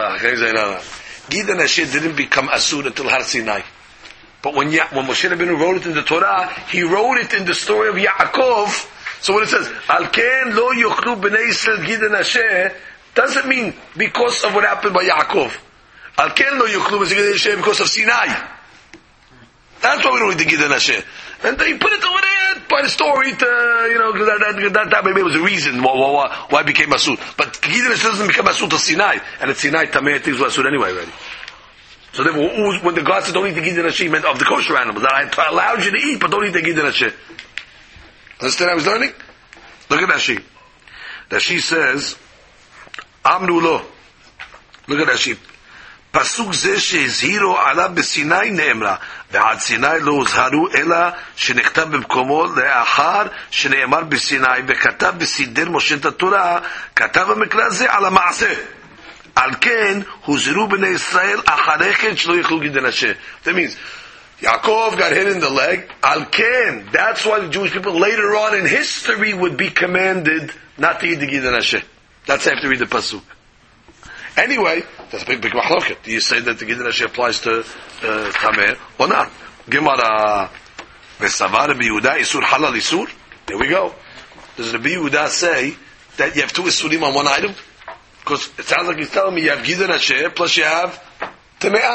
S2: Gid and Asher didn't become asur until Har Sinai. But when Moshe Rabbeinu wrote it in the Torah, he wrote it in the story of Yaakov. So when it says, Al ken lo yochlu b'nei Yisrael Gid and Asher, doesn't mean because of what happened by Yaakov. Al ken lo yochlu b'nei Gid and Asher because of Sinai. That's why we don't need the Gid and Asher. And they put it over there by the story to, that maybe was the reason why it became Asur. But Gid and Asher doesn't become Asur till Sinai. And at Sinai, Tameh things were Asur anyway already. So therefore, when the God said don't eat the Gid and Asher, he meant of the kosher animals. That I allowed you to eat, but don't eat the Gid and Asher. Understand what I was learning? Look at Rashi. Rashi says, Amru lo. Look at Rashi. פסוק זה שהזהירו עליו בסיני נאמרה, ועד סיני לא הוזהרו אלא שנכתב במקומו לאחר שנאמר בסיני, וכתב בסידר משה את התורה, כתב המקרא הזה על המעשה. על כן הוזהרו בני ישראל אחרי כן שלא יאכלו גיד הנשה. That means, Yaakov got hit in the leg, al ken. That's why the Jewish people later on in history would be commanded not to eat the Gid Hashem. That's after read the pasuk. Anyway, that's a big machloket. Do you say that the Gid Hashem applies to Tameh or not? Gemara Vesavar Rabbi Yehuda Isur Halal Isur. There we go. Does Rabbi Yehuda say that you have two Isurim on one item? Because it sounds like he's telling me you have Gid Hashem plus you have Tame'ah.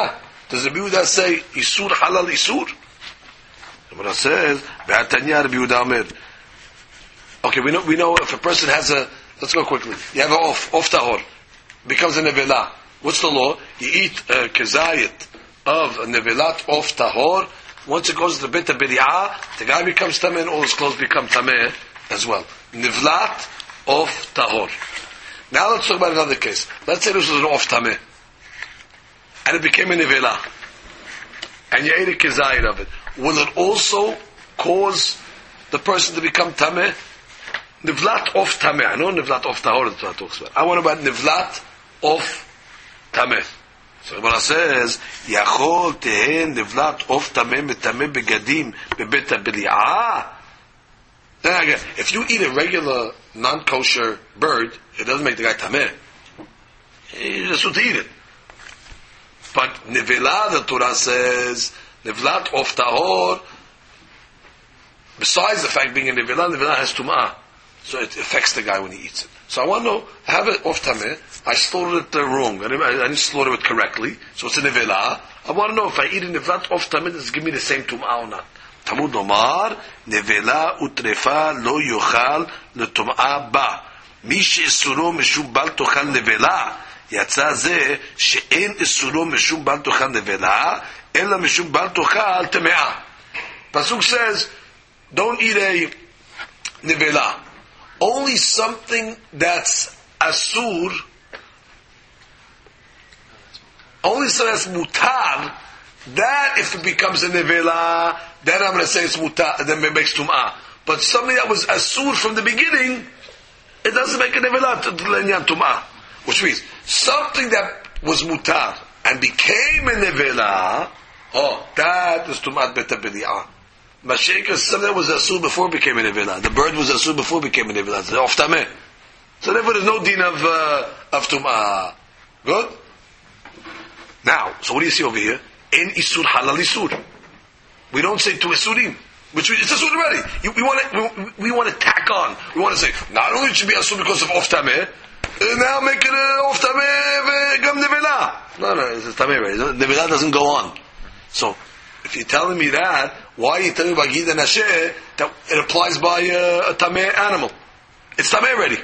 S2: Does the Rabbi Yehuda say Isur halal Isur? The Gemara says Be'atanya Rabbi Yehuda Omer. Okay, we know if a person has a, let's go quickly. You have an off tahor, becomes a nevela. What's the law? You eat a kezayit of a nevelat off tahor. Once it goes to the beta b'ri'ah, the guy becomes tameh and all his clothes become tameh as well. Nevlat off tahor. Now let's talk about another case. Let's say this was an off tameh, and it became a nevela, and you ate a kezayit of it. Will it also cause the person to become tameh? Nivlat of tameh. I know nivlat of tahor that Torah talks about. I want about nivlat of tameh. So Gemara says, Yachol tehen nivlat of tameh metameh begadim bebeta b'li'ah. Then again, if you eat a regular non-kosher bird, it doesn't make the guy tameh. You just want to eat it. But nivela, the Torah says, nivlat of tahor, besides the fact being a nivela has tum'ah. So it affects the guy when he eats it. So I want to know, I have it off tameh, I slaughtered it wrong. I didn't slaughter it correctly, so it's a nevela. I want to know if I eat a nevelat off tameh, does it give me the same tum'ah or not? Talmud Omar, nevela utrefa lo yochal letum'ah ba. Mi she'isuro mishum bal tochal nevela. יצא זה שאין איסורו משום בל תאכל נבלה, אלא משום בל תאכל טמאה. Pasuk says, don't eat a nevela. Only something that's asur, only something that's mutar, that if it becomes a nevela, then I'm going to say it's mutar, then it makes tum'ah. But something that was asur from the beginning, it doesn't make a nevela to lenyan tum'ah. Which means, something that was mutar and became a nevela, that is tum'at beta b'li'ah. Mashayk is something that was asur before it became a nevela. The bird was asur before it became a nevela. It's off tameh. So therefore there's no din of tum'ah. Good? Now, so what do you see over here? In isur halal isur. We don't say to isurim. Which it's asur already. We want to tack on. We want to say, not only it should be asur because of off tameh, now make it off tameh v'gam nevela. No, it's tameh already. Nevela doesn't go on. So, if you're telling me that, why are you telling me about Gid and Asher that it applies by a tameh animal? It's tameh already.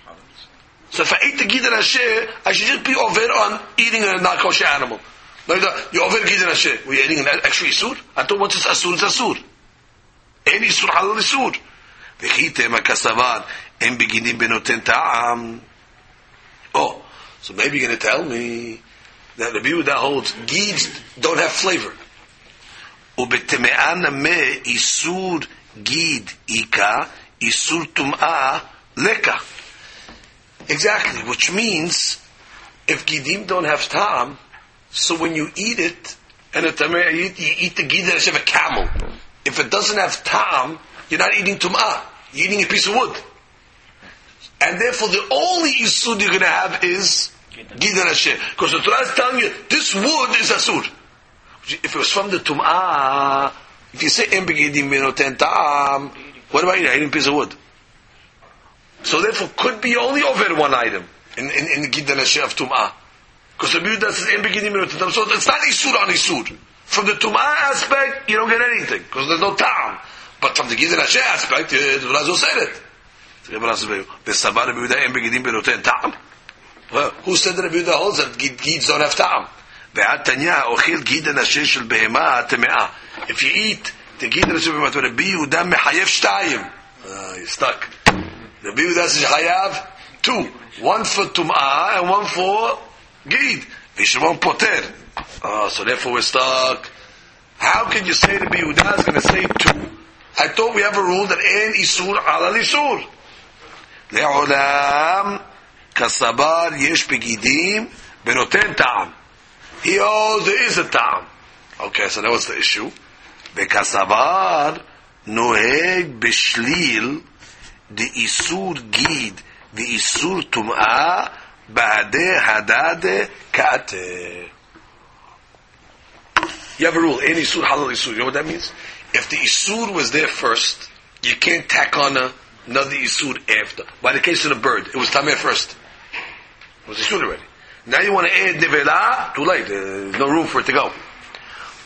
S2: So if I ate the Gid and Asher, I should just be over on eating a non-kosher animal. You're over Gid and Asher. Were you eating an extra isur? I thought once it's asur, it's asur. Any isur halal isur. V'chitem ha'kasavar en beginim benoten ta'am. Oh, so maybe you're going to tell me that the view that holds Gids don't have flavor. ובטמאה נמה איסור גיד איכה, איסור טומאה לקה. Exactly, which means if gidim don't have ta'am, so when you eat it, and you eat the gid as if a camel. If it doesn't have ta'am, you're not eating tum'ah, you're eating a piece of wood. And therefore the only isur you're going to have is gid and asher. Because the Torah is telling you, this wood is asur. If it was from the tum'ah, if you say em begidim benoten ta'am, what about eating? Eating a piece of wood. So therefore, could be only over one item in the gid and asher of tum'ah, because the view that says em begidim benoten ta'am. So it's not isur on isur. From the tum'ah aspect, you don't get anything because there's no ta'am. But from the gid and asher aspect, the Torah said it. Who said that the view that holds that gids don't have ta'am? If you eat the gid and the Rabbi Yehuda mechayev shtayim, you're stuck. The Rabbi Yehuda says chayav two, one for tum'ah and one for gid. V'shimon poter. So therefore we're stuck. How can you say the Rabbi Yehuda is going to say two? I thought we have a rule that en isur ala isur. Le'olam kasabar yesh begidim benoten ta'am. There is a ta'am. Okay, so that was the issue. Bekasavar noheg beshlil the isur gid the isur tum'ah ba'adeh hadade ka'ateh. You have a rule, any isur halal isur. You know what that means? If the isur was there first, you can't tack on another isur after. By the case of the bird, it was tameh first. It was isur already. Now you want to add nevela, too late. There's no room for it to go.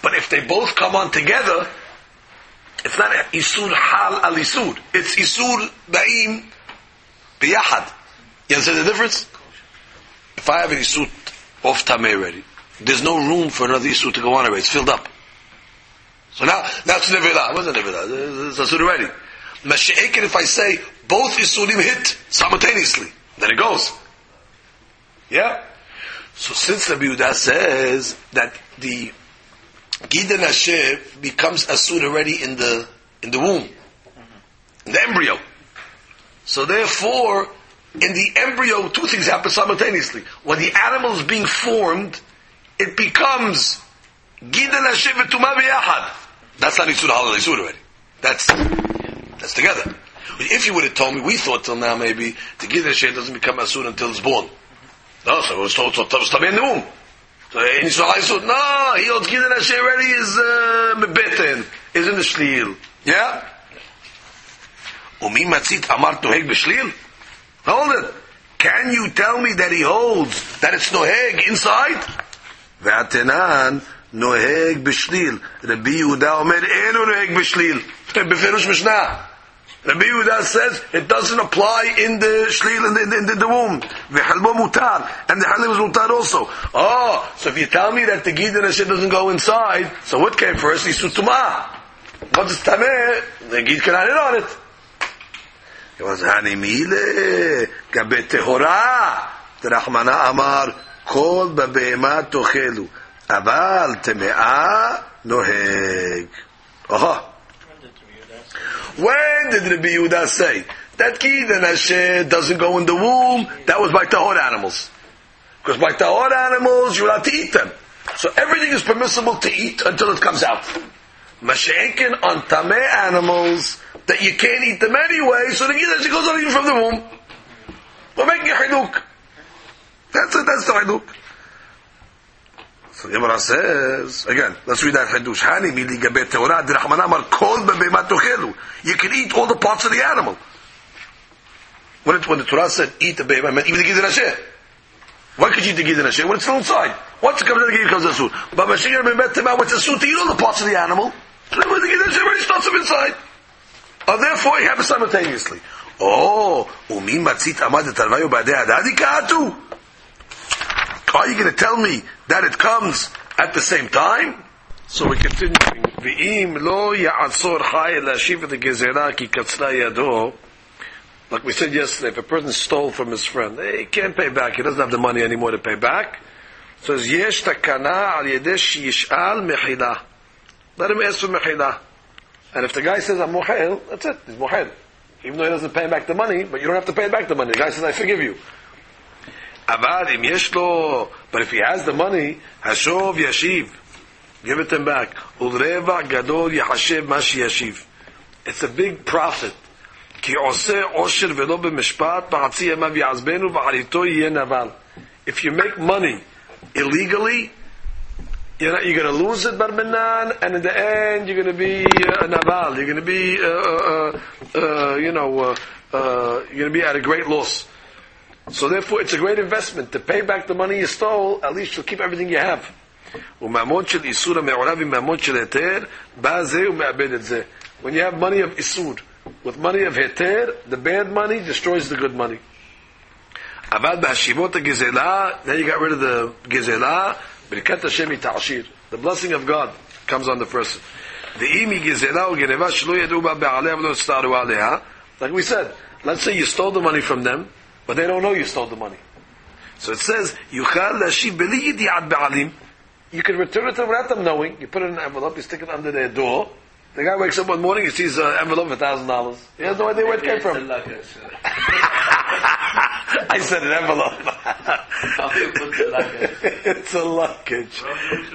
S2: But if they both come on together, it's not Isur Hal Al Isur. It's Isur Ba'im Biyahad. You understand the difference? If I have an Isur off Tameh already, there's no room for another Isur to go on already. It's filled up. So now, that's Nevilah. What's a Nevilah? It's Isur already. Mashiach, if I say both Isurim hit simultaneously, then it goes. Yeah? So since Rabbi Yehuda says that the Gidan Hashem becomes Asur already in the womb, in the embryo. So therefore, in the embryo, two things happen simultaneously. When the animal is being formed, it becomes Gidan Hashem v'tumah b'yachad. That's not Isur Halal Isur already. That's together. If you would have told me, we thought till now maybe the Gidan Hashem doesn't become Asur until it's born. No, so it was told to be in the womb. So no, he holds Gidan Hashem already is mebeten, is in the shlil. Yeah? Umi matzit amar noheg b'shlil? Hold it. Can you tell me that he holds that it's noheg inside? Ve'atenan noheg b'shlil. Rabbi Yehuda omer eno noheg b'shlil. Befirush Mishnah. Rabbi Yehuda says it doesn't apply in the shlil, in the womb. V'chalbo mutar, and the halim is mutar also. Oh, so if you tell me that the Gidan Hashem doesn't go inside, so what came first? Isur Tumah. Once it's tameh, the Gid cannot hit on it. It was hanimile gabe tehora. The Rahmana amar kol babehema tochelu, aval temea noheg. Aha. When did Rabbi Yehuda say that Gidan Hashem doesn't go in the womb? That was by tahor animals. Because by tahor animals, you're allowed to eat them. So everything is permissible to eat until it comes out. Mashenkin on tameh animals, that you can't eat them anyway, so the Gidan Hashem goes out even from the womb. We're making a hiduk. That's it, that's the hiduk. So Yemara says, again, let's read that Hadush. Hani mili gabe teorah, di Rahman amar kol bebemat tochelu. You can eat all the parts of the animal. When the Torah said, eat the behemoth, meant even the Gidan Hashem. Why could you eat the Gidan Hashem? When it's still inside. Once it comes out, the Gidan comes out soon. But Mashiach behemoth tema, when it's a suit to eat all the parts of the animal, so when the Gidan Hashem already starts up inside. And therefore, you have it simultaneously. Oh, umi matzit amad etalvayu ba'adei adadi ka'atu. Are you going to tell me that it comes at the same time? So we continue. V'im lo ya'atzor chay la'ashiv the gezerah ki katzla yado. Like we said yesterday, if a person stole from his friend, he can't pay back. He doesn't have the money anymore to pay back. So it's yesh takana al yedesh yish'al mechila. Let him ask for mechila. And if the guy says, I'm mochel, that's it. He's mochel. Even though he doesn't pay back the money, but you don't have to pay back the money. The guy says, I forgive you. But if he has the money, Hashov Yashiv, give it him back. Ulreva Gadol Yahashev Mashi Yashiv. It's a big profit. Ki oseh osher velo b'mishpat b'hatzi yemav yazbenu v'harito yeh naval. If you make money illegally, you're going to lose it, Barminan, and in the end, you're going to be a naval. You're going to be, you're going to be at a great loss. So therefore, it's a great investment to pay back the money you stole. At least you'll keep everything you have. When you have money of isur with money of heter, the bad money destroys the good money. Then you got rid of the gezelah. The blessing of God comes on the person. Like we said, let's say you stole the money from them, but they don't know you stole the money. So it says, you can return it to them without them knowing. You put it in an envelope, you stick it under their door. The guy wakes up one morning, he sees an envelope of $1,000. He has no idea where it came from. I said an envelope. It's a luggage.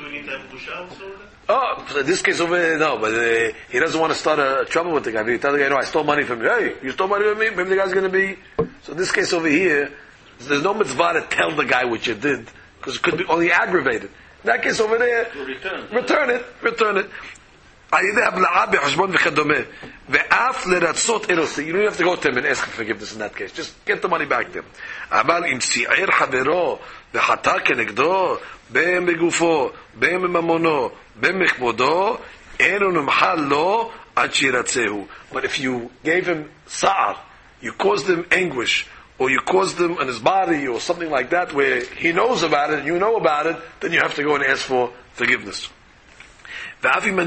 S2: Oh, in this case over there, no, but he doesn't want to start a trouble with the guy. If you tell the guy, no, I stole money from you. Hey, you stole money from me? Maybe the guy's going to be... So in this case over here, there's no mitzvah to tell the guy what you did, because it could be only aggravated. In that case over there, return it. על ידי הבלעה בחשבון וכדומה, ואף לרצות אנוסי. You don't have to go to him and ask for forgiveness in that case. Just get the money back to him. אבל אם ציער חברו וחטא כנגדו, בין בגופו, בין בממונו, בין בכבודו, אינו נמחל לו עד שירצהו. But if you gave him sa'ar, you caused him anguish, or you caused him on his body, or something like that, where he knows about it, and you know about it, then you have to go and ask for forgiveness. Oh, this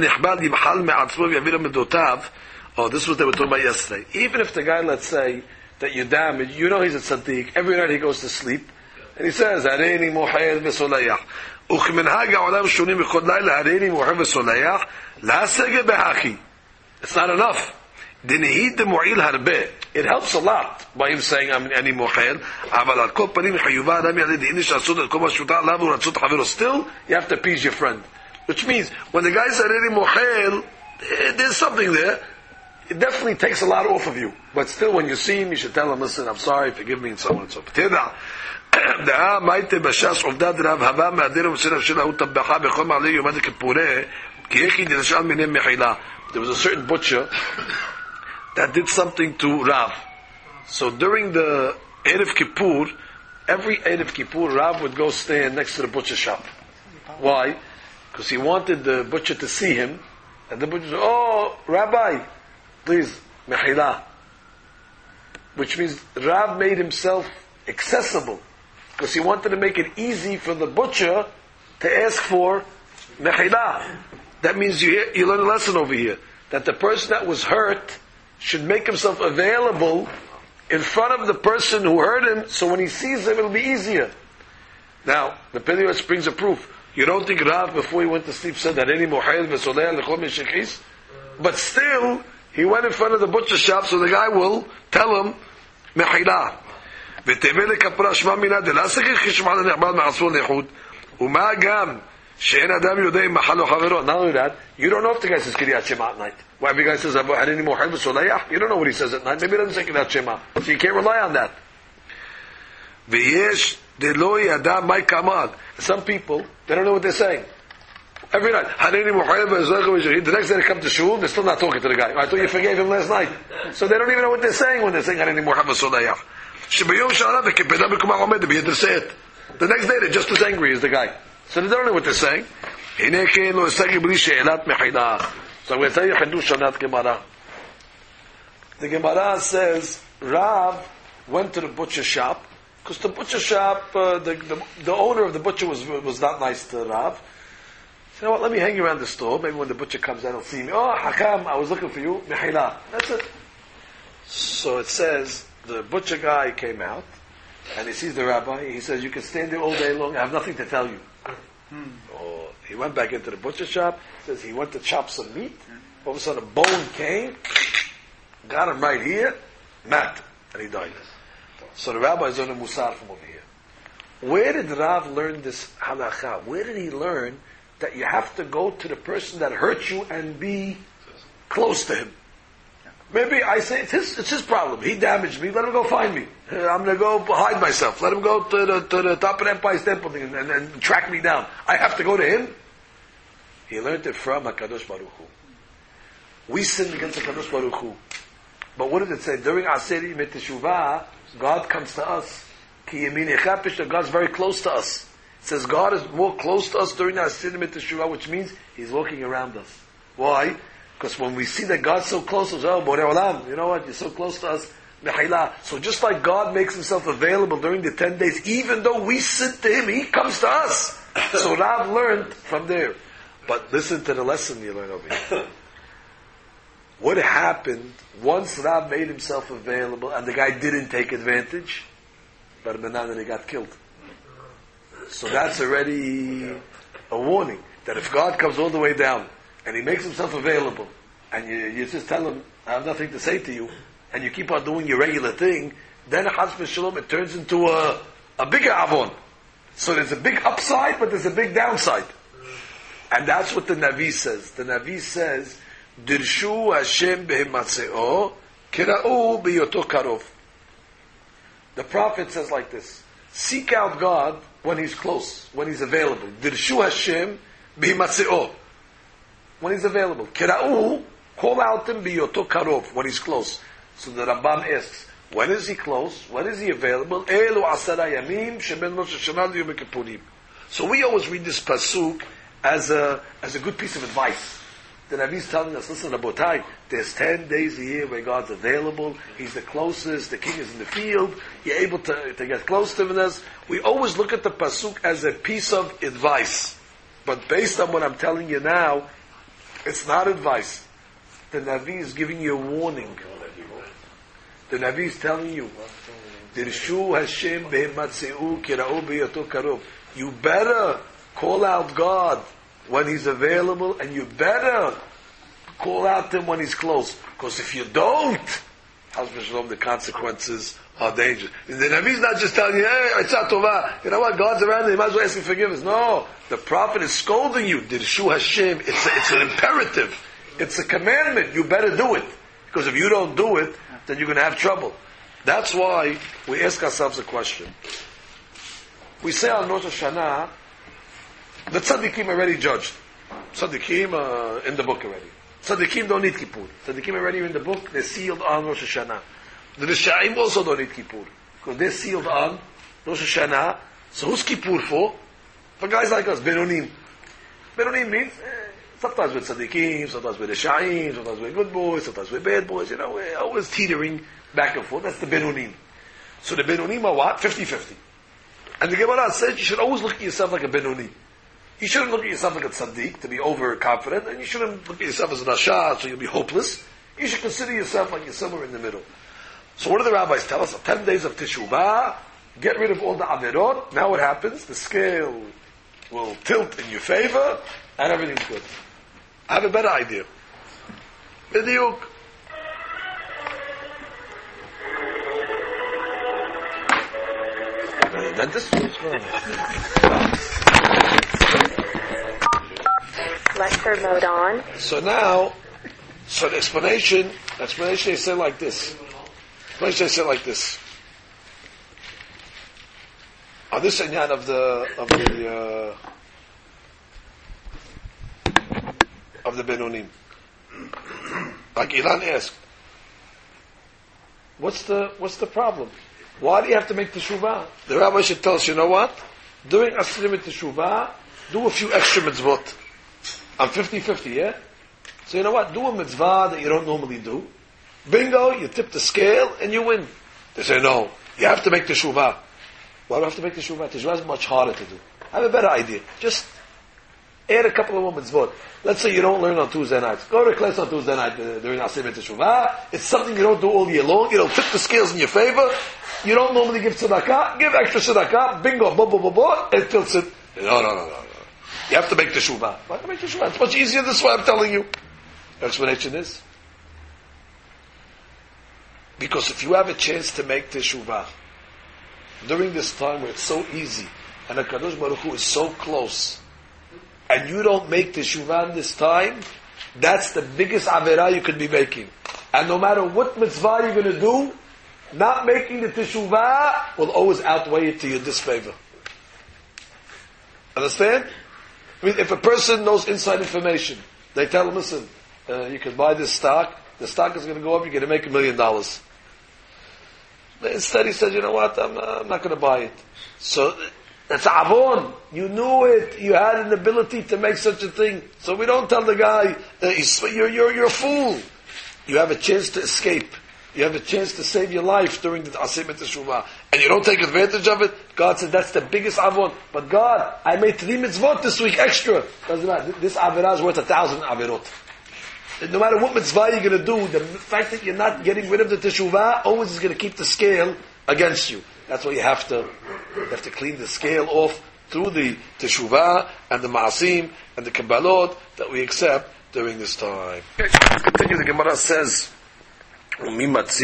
S2: is what they were talking about yesterday. Even if the guy, let's say, that you damage, you know he's a tzaddik, every night he goes to sleep, and he says, Hareini mo'el v'solayach. וכמנהג העולם שונים בכל לילה, הריני מועל וסולח, להשג בהכי. It's not enough. דנהיד דמועיל הרבה. It helps a lot by him saying, אני מוחל, אבל על כל פנים חיובה אדם ידע דהיני שעשו את כל מה שותה עליו ורצות חברו. Still, you have to appease your friend. Which means, when the guy said, הריני מוחל, there's something there. It definitely takes a lot off of you. But still, when you see him, you should tell him, listen, I'm sorry, forgive me, and so on and so forth. תדע. דעה מייטה בש"ס עובדה דרב הווה מהדיר ומסרב שלה הוא טבחה בכל מעלה יום הכיפורי כי איך היא נרשם מיני מחילה. There was a certain butcher that did something to Rav. So during the Erev Kippur, every Erev Kippur, Rav would go stand next to the butcher shop. Why? Because he wanted the butcher to see him, and the butcher said, oh, Rabbi, please, mehila. Which means Rav made himself accessible, because he wanted to make it easy for the butcher to ask for mehila. That means you learn a lesson over here, that the person that was hurt should make himself available in front of the person who hurt him, so when he sees him, it'll be easier. Now, the Peleus brings a proof. You don't think Rav, before he went to sleep, said that any mo'el v'soleh l'chol meshechis? But still, he went in front of the butcher shop, so the guy will tell him, mehila. ותבל לכפרה שמע מינה דלה סגר חשמל הנכבד מעשו לחוד ומה גם שאין אדם יודע אם מחל או חברו. Not only that, you don't know if the guy says Kriyat Shema at night. Why every guy says הריני מוחל וסולח? You don't know what he says at night. Maybe he doesn't say Kriyat Shema, so you can't rely on that. ויש דלא ידע מה כמד. Some people, they don't know what they're saying. Every night, הריני מוחל וסולח. The next day they come to shul, they're still not talking to the guy. I thought you forgave him last night. So they don't even know what they're saying when they're saying הריני מוחל וסולח. שביום שעלה וכפדה בקומה עומד, they had to say it. The next day they're just as angry as the guy. So they don't know what they're saying. הנה כן לא השגי בלי שאלת מחילה. So I'm going to tell you חידוש שנת Gemara. The Gemara says, Rav went to the butcher shop, because the butcher shop, the owner of the butcher was not nice to Rav. So you know what, let me hang around the store, maybe when the butcher comes out he'll see me. Oh, Hakam, I was looking for you, mehila. That's it. So it says, the butcher guy came out, and he sees the rabbi. He says, you can stand there all day long, I have nothing to tell you. Or he went back into the butcher shop, says he went to chop some meat, all of a sudden a bone came, got him right here, mat, and he died. So the rabbi is on a musar from over here. Where did Rav learn this halakha? Where did he learn that you have to go to the person that hurt you and be close to him? Maybe I say it's his problem. He damaged me. Let him go find me. I'm going to go hide myself. Let him go to the top of the Empire State Building and track me down. I have to go to him. He learned it from HaKadosh Baruch Hu. We sinned against HaKadosh Baruch Hu. But what did it say? During Aseri Teshuvah, God comes to us. Ki Yemini Chapish, God's very close to us. It says God is more close to us during Aseri Teshuvah, which means He's walking around us. Why? Because when we see that God's so close to us, oh, Borei Olam, you know what, you're so close to us, mehila. So just like God makes Himself available during the 10 days, even though we sin to Him, He comes to us. So Rav learned from there. But listen to the lesson you learn over here. What happened once Rav made himself available and the guy didn't take advantage? But he got killed. So that's already a warning that if God comes all the way down and He makes Himself available, and you just tell Him, I have nothing to say to you, and you keep on doing your regular thing, then Chas v'Shalom, it turns into a bigger avon. So there's a big upside, but there's a big downside. And that's what the Navi says. The Navi says, Dirshu Hashem behimatzeo, kira'u biyoto karov. The prophet says like this, seek out God when He's close, when He's available. Dirshu Hashem behimatzeo. when he's available. Kira'u, call out him biyoto karov, when he's close. So the Rambam asks, when is he close? When is he available? Elu asara yamim sheben Rosh Hashanah liyom kippurim. So we always read this pasuk as a good piece of advice. The Nabi is telling us, listen, Rabotai, there's 10 days a year where God's available. He's the closest. The king is in the field. You're able to get close to him. We always look at the pasuk as a piece of advice. But based on what I'm telling you now, it's not advice. The Nabi is giving you a warning. The Nabi is telling you, Dirshu Hashem be'ematzeu kira'u biyoto karov. You better call out God when He's available, and you better call out to Him when He's close. Because if you don't, the consequences are dangerous. The Nabi is not just telling you, hey, it's tova. You know what? God's around you. You might as well ask Him forgiveness. No, the prophet is scolding you. Dirshu Hashem. It's an imperative. It's a commandment. You better do it. Because if you don't do it, then you're going to have trouble. That's why we ask ourselves a question. We say on Rosh Hashanah, the tzaddikim already judged. Tzaddikim in the book already. Tzaddikim don't need Kippur. Tzaddikim already in the book, they're sealed on Rosh Hashanah. The Rishayim also don't need Kippur. Because they're sealed on Rosh Hashanah. So who's Kippur for? For guys like us, Benonim. Benonim means, sometimes with tzaddikim, sometimes with Rishayim, sometimes with good boys, sometimes with bad boys. We're always teetering back and forth. That's the Benonim. So the Benonim are what? 50-50. And the Gemara says you should always look at yourself like a Benoni. You shouldn't look at yourself like a tzaddik, to be overconfident, and you shouldn't look at yourself as a rasha, so you'll be hopeless. You should consider yourself like you're somewhere in the middle. So what do the rabbis tell us? 10 days of teshuvah, get rid of all the averot. Now what happens? The scale will tilt in your favor, and everything's good. I have a better idea. B'diuk. Dentist?
S6: Lecture mode on.
S2: So now, the explanation they say like this. On this inyan of the Benonim. Like Ilan asked, what's the problem? Why do you have to make teshuvah? The rabbi should tell us, you know what? During Asrim teshuvah, do a few extra mitzvot. I'm 50-50, yeah? So you know what? Do a mitzvah that you don't normally do. Bingo, you tip the scale and you win. They say, no, you have to make teshuvah. Why do I have to make teshuvah? Teshuvah is much harder to do. I have a better idea. Just add a couple of more mitzvot. Let's say you don't learn on Tuesday nights. Go to class on Tuesday night during Asrim teshuvah. It's something you don't do all year long. It'll tip the scales in your favor. You don't normally give tzedakah. Give extra tzedakah. Bingo, it tilts it. No. You have to make teshuvah. Why have to make teshuvah? It's much easier this way, I'm telling you. The explanation is, because if you have a chance to make teshuvah during this time where it's so easy, and the Kadosh Baruch Hu is so close, and you don't make teshuvah in this time, that's the biggest averah you could be making. And no matter what mitzvah you're going to do, not making the teshuvah will always outweigh it to your disfavor. Understand? I mean, if a person knows inside information, they tell him, listen, you can buy this stock, the stock is going to go up, you're going to make $1 million. Instead he says, you know what, I'm not going to buy it. So, that's avon. You knew it. You had an ability to make such a thing. So we don't tell the guy, you're a fool. You have a chance to escape. You have a chance to save your life during the Asim Teshuvah. And you don't take advantage of it. God said, that's the biggest avon. But God, I made 3 mitzvot this week extra. Doesn't matter. This avirah is worth 1,000 avirot. And no matter what mitzvah you're going to do, the fact that you're not getting rid of the Teshuvah always is going to keep the scale against you. That's why you have to clean the scale off through the Teshuvah and the Ma'asim and the Kabbalot that we accept during this time. Okay, let's continue. The Gemara says, so we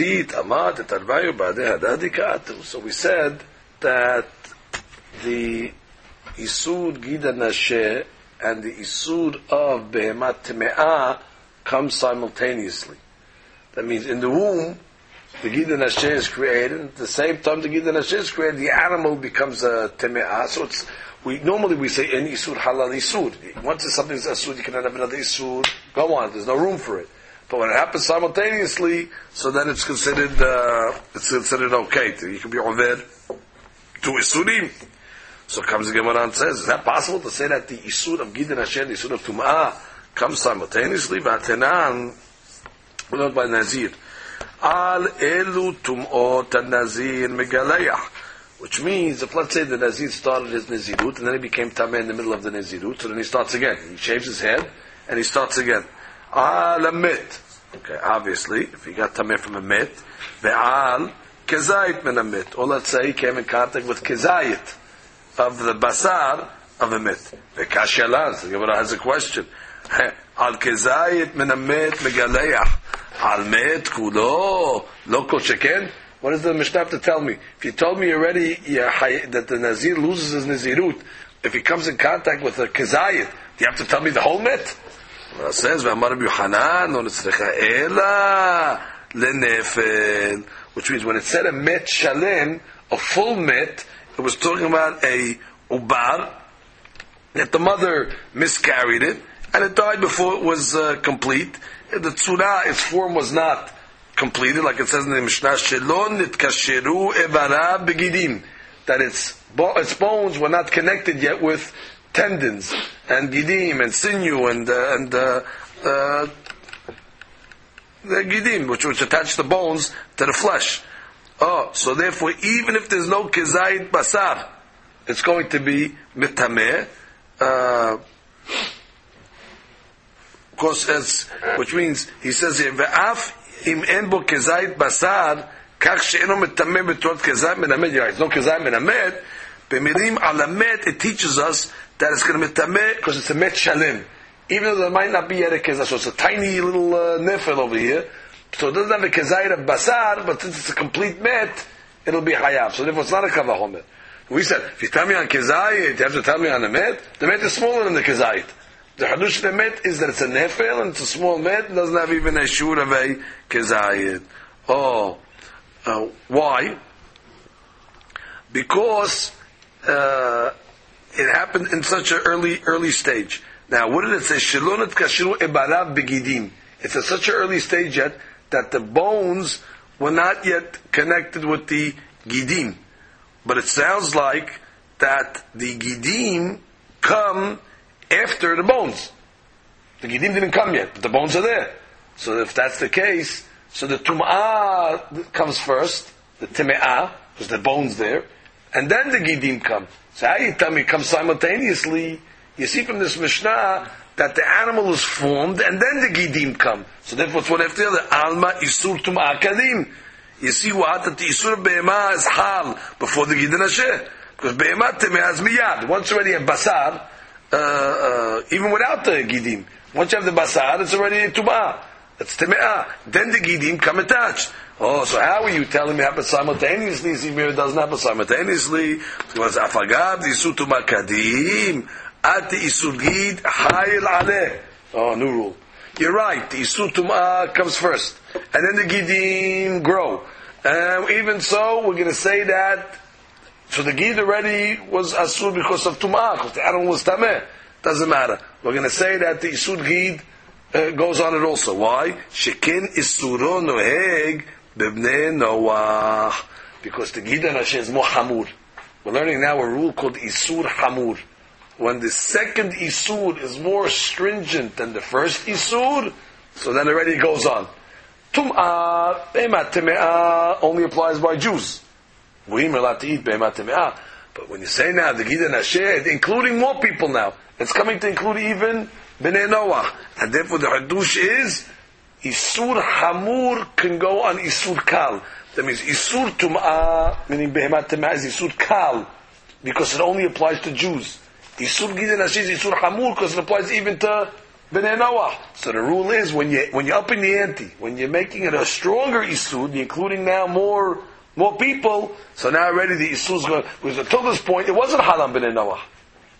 S2: said that the Isud Gida Nasheh and the Isud of Behemat Teme'ah come simultaneously. That means in the womb, the Gidin Hashem is created. At the same time, the Gidin Hashem is created, the animal becomes a teme'ah. So normally we say any isur halal isur. Once something is asur, you cannot have another isur. Go on, there's no room for it. But when it happens simultaneously, so then it's considered okay. You can be over to isurim. So comes the Gemara and says, is that possible to say that the isur of Gidin Hashem, the isur of tum'ah, comes simultaneously? V'atenan, we're not by Nazir. Al elu tum'ot al-Nazir megalayah. Which means, if let's say the Nazir started his Nazirut, and then he became Tameh in the middle of the Nazirut, so then he starts again. He shaves his head, and he starts again. Al amit. Okay, obviously, if he got Tameh from a mit, ve'al kezayit min a mit. Or let's say he came in contact with kezayit of the basar of a mit. Ve'kashalan, so the Gemara has a question. Al kezayit min a mit megalayah. Al mit kulo lo kol sheken. What does the Mishnah have to tell me? If you told me already that the Nazir loses his Nazirut, if he comes in contact with a kezayit, do you have to tell me the whole mit? Well, it says, which means when it said a met shalem, a full met, it was talking about a ubar, that the mother miscarried it, and it died before it was complete. The tzura, its form was not completed, like it says in the Mishnah, Shelon nitkasheru evara begidim, that its bones were not connected yet with tendons and gidim and sinew and the gidim, which attach the bones to the flesh. Oh, so therefore, even if there's no kezayit basar, it's going to be mitameh. Of course, which means he says here, ve'af im en bo kezayit basar, kach she'eno mitameh betot kezayit menamed. There's no kezayit menamed. B'milim alamed, it teaches us that it's going to be tameh because it's a met shalem. Even though there might not be yet a kezayit, so it's a tiny little nefel over here. So it doesn't have a kezayit of basar, but since it's a complete met, it'll be hayav. So therefore it's not a kavahomer. We said, if you tell me on kezayit, you have to tell me on the met. The met is smaller than the kezayit. The hadush of the met is that it's a nefel and it's a small met. It doesn't have even a shur of a kezayit. Oh, why? Because it happened in such an early stage. Now, what did it say? Shelonat kashiru ebarav begidim. It's at such an early stage yet that the bones were not yet connected with the gidim. But it sounds like that the gidim come after the bones. The gidim didn't come yet, but the bones are there. So if that's the case, so the tum'ah comes first, the teme'ah, because the bones there, and then the gidim come. So how you tell me it comes simultaneously? You see from this Mishnah that the animal is formed and then the gidim come. So therefore it's one after the other. Alma isur tum'ah kadim. You see what? That the isur of be'emah is hal before the gidin hasher. Because be'emah teme'ah is miyad. Once already a basar, even without the gidim. Once you have the basar, it's already a tum'ah. It's teme'ah. Then the gidim come attached. Oh, so how are you telling me it happens simultaneously? See, it doesn't happen simultaneously. Because afagab the isur tum'ah kadim. At the isur gid hayil aleh. Oh, new rule. You're right. The isur tum'ah comes first, and then the gidim grow. Even so, we're going to say that. So the gid already was asur because of tum'ah, because the animal was tameh. Doesn't matter. We're going to say that the isur gid goes on it also. Why? Shekin isuro noheg bebnei Noah, because the gid and Hashem is more hamur. We're learning now a rule called isur hamur. When the second isur is more stringent than the first isur, so then already it goes on. Tum'ah, be'emat teme'ah only applies by Jews. We're allowed to eat be'emat teme'ah. But when you say now the Gid and Hashed, including more people now, it's coming to include even Bnei Noah. And therefore the Hadush is, isur hamur can go on isur kal. That means isur tum'ah, meaning be'emat teme'ah is isur kal, because it only applies to Jews. Isur Gidin Hashem is Isur Hamur because it applies even to Bnei Noah. So the rule is when you're upping the ante, when you're making it a stronger Isur, you're including now more people, so now already the Isur is going, because until this point it wasn't Halam Bnei Noah.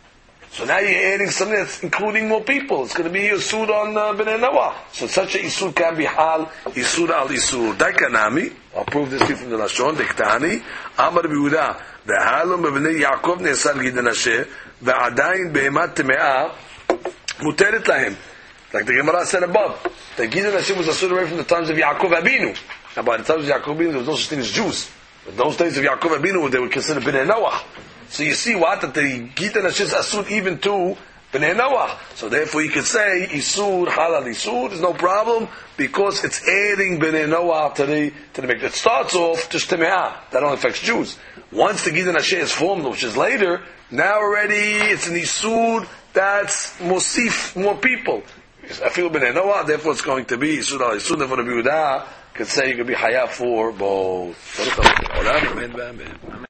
S2: So now you're adding something that's including more people. It's going to be Yisur on Bnei Noah. So such a Yisur can be Hal, Yisur al Yisur. Daikanami, I'll prove this from the Lashon, Diktani, Amar Biuda, Ve'halom Bnei Yaakov Nesar Gidan Asher, Ve'adayin Behemat Teme'ah, Muteret Lahem. Like the Gemara said above, the Gidan Asher was assured away from the times of Yaakov Abinu. Now by the times of Yaakov Abinu, there was no such thing as Jews. In those days of Yaakov Abinu, they were considered Bnei Noah. So you see what? That the Gita Nash is Asur even to Bnei Noah. So therefore you could say Isur, Halal Isur, there's no problem, because it's adding Bnei Noah to the mikveh. It starts off just Teme'ah, that only affects Jews. Once the Gita Nash is formed, which is later, now already it's an Isur that's Mosif, more people. I feel Bnei Noah, therefore it's going to be Isur al Isur, therefore the Biudah could say you could be Hayah for both.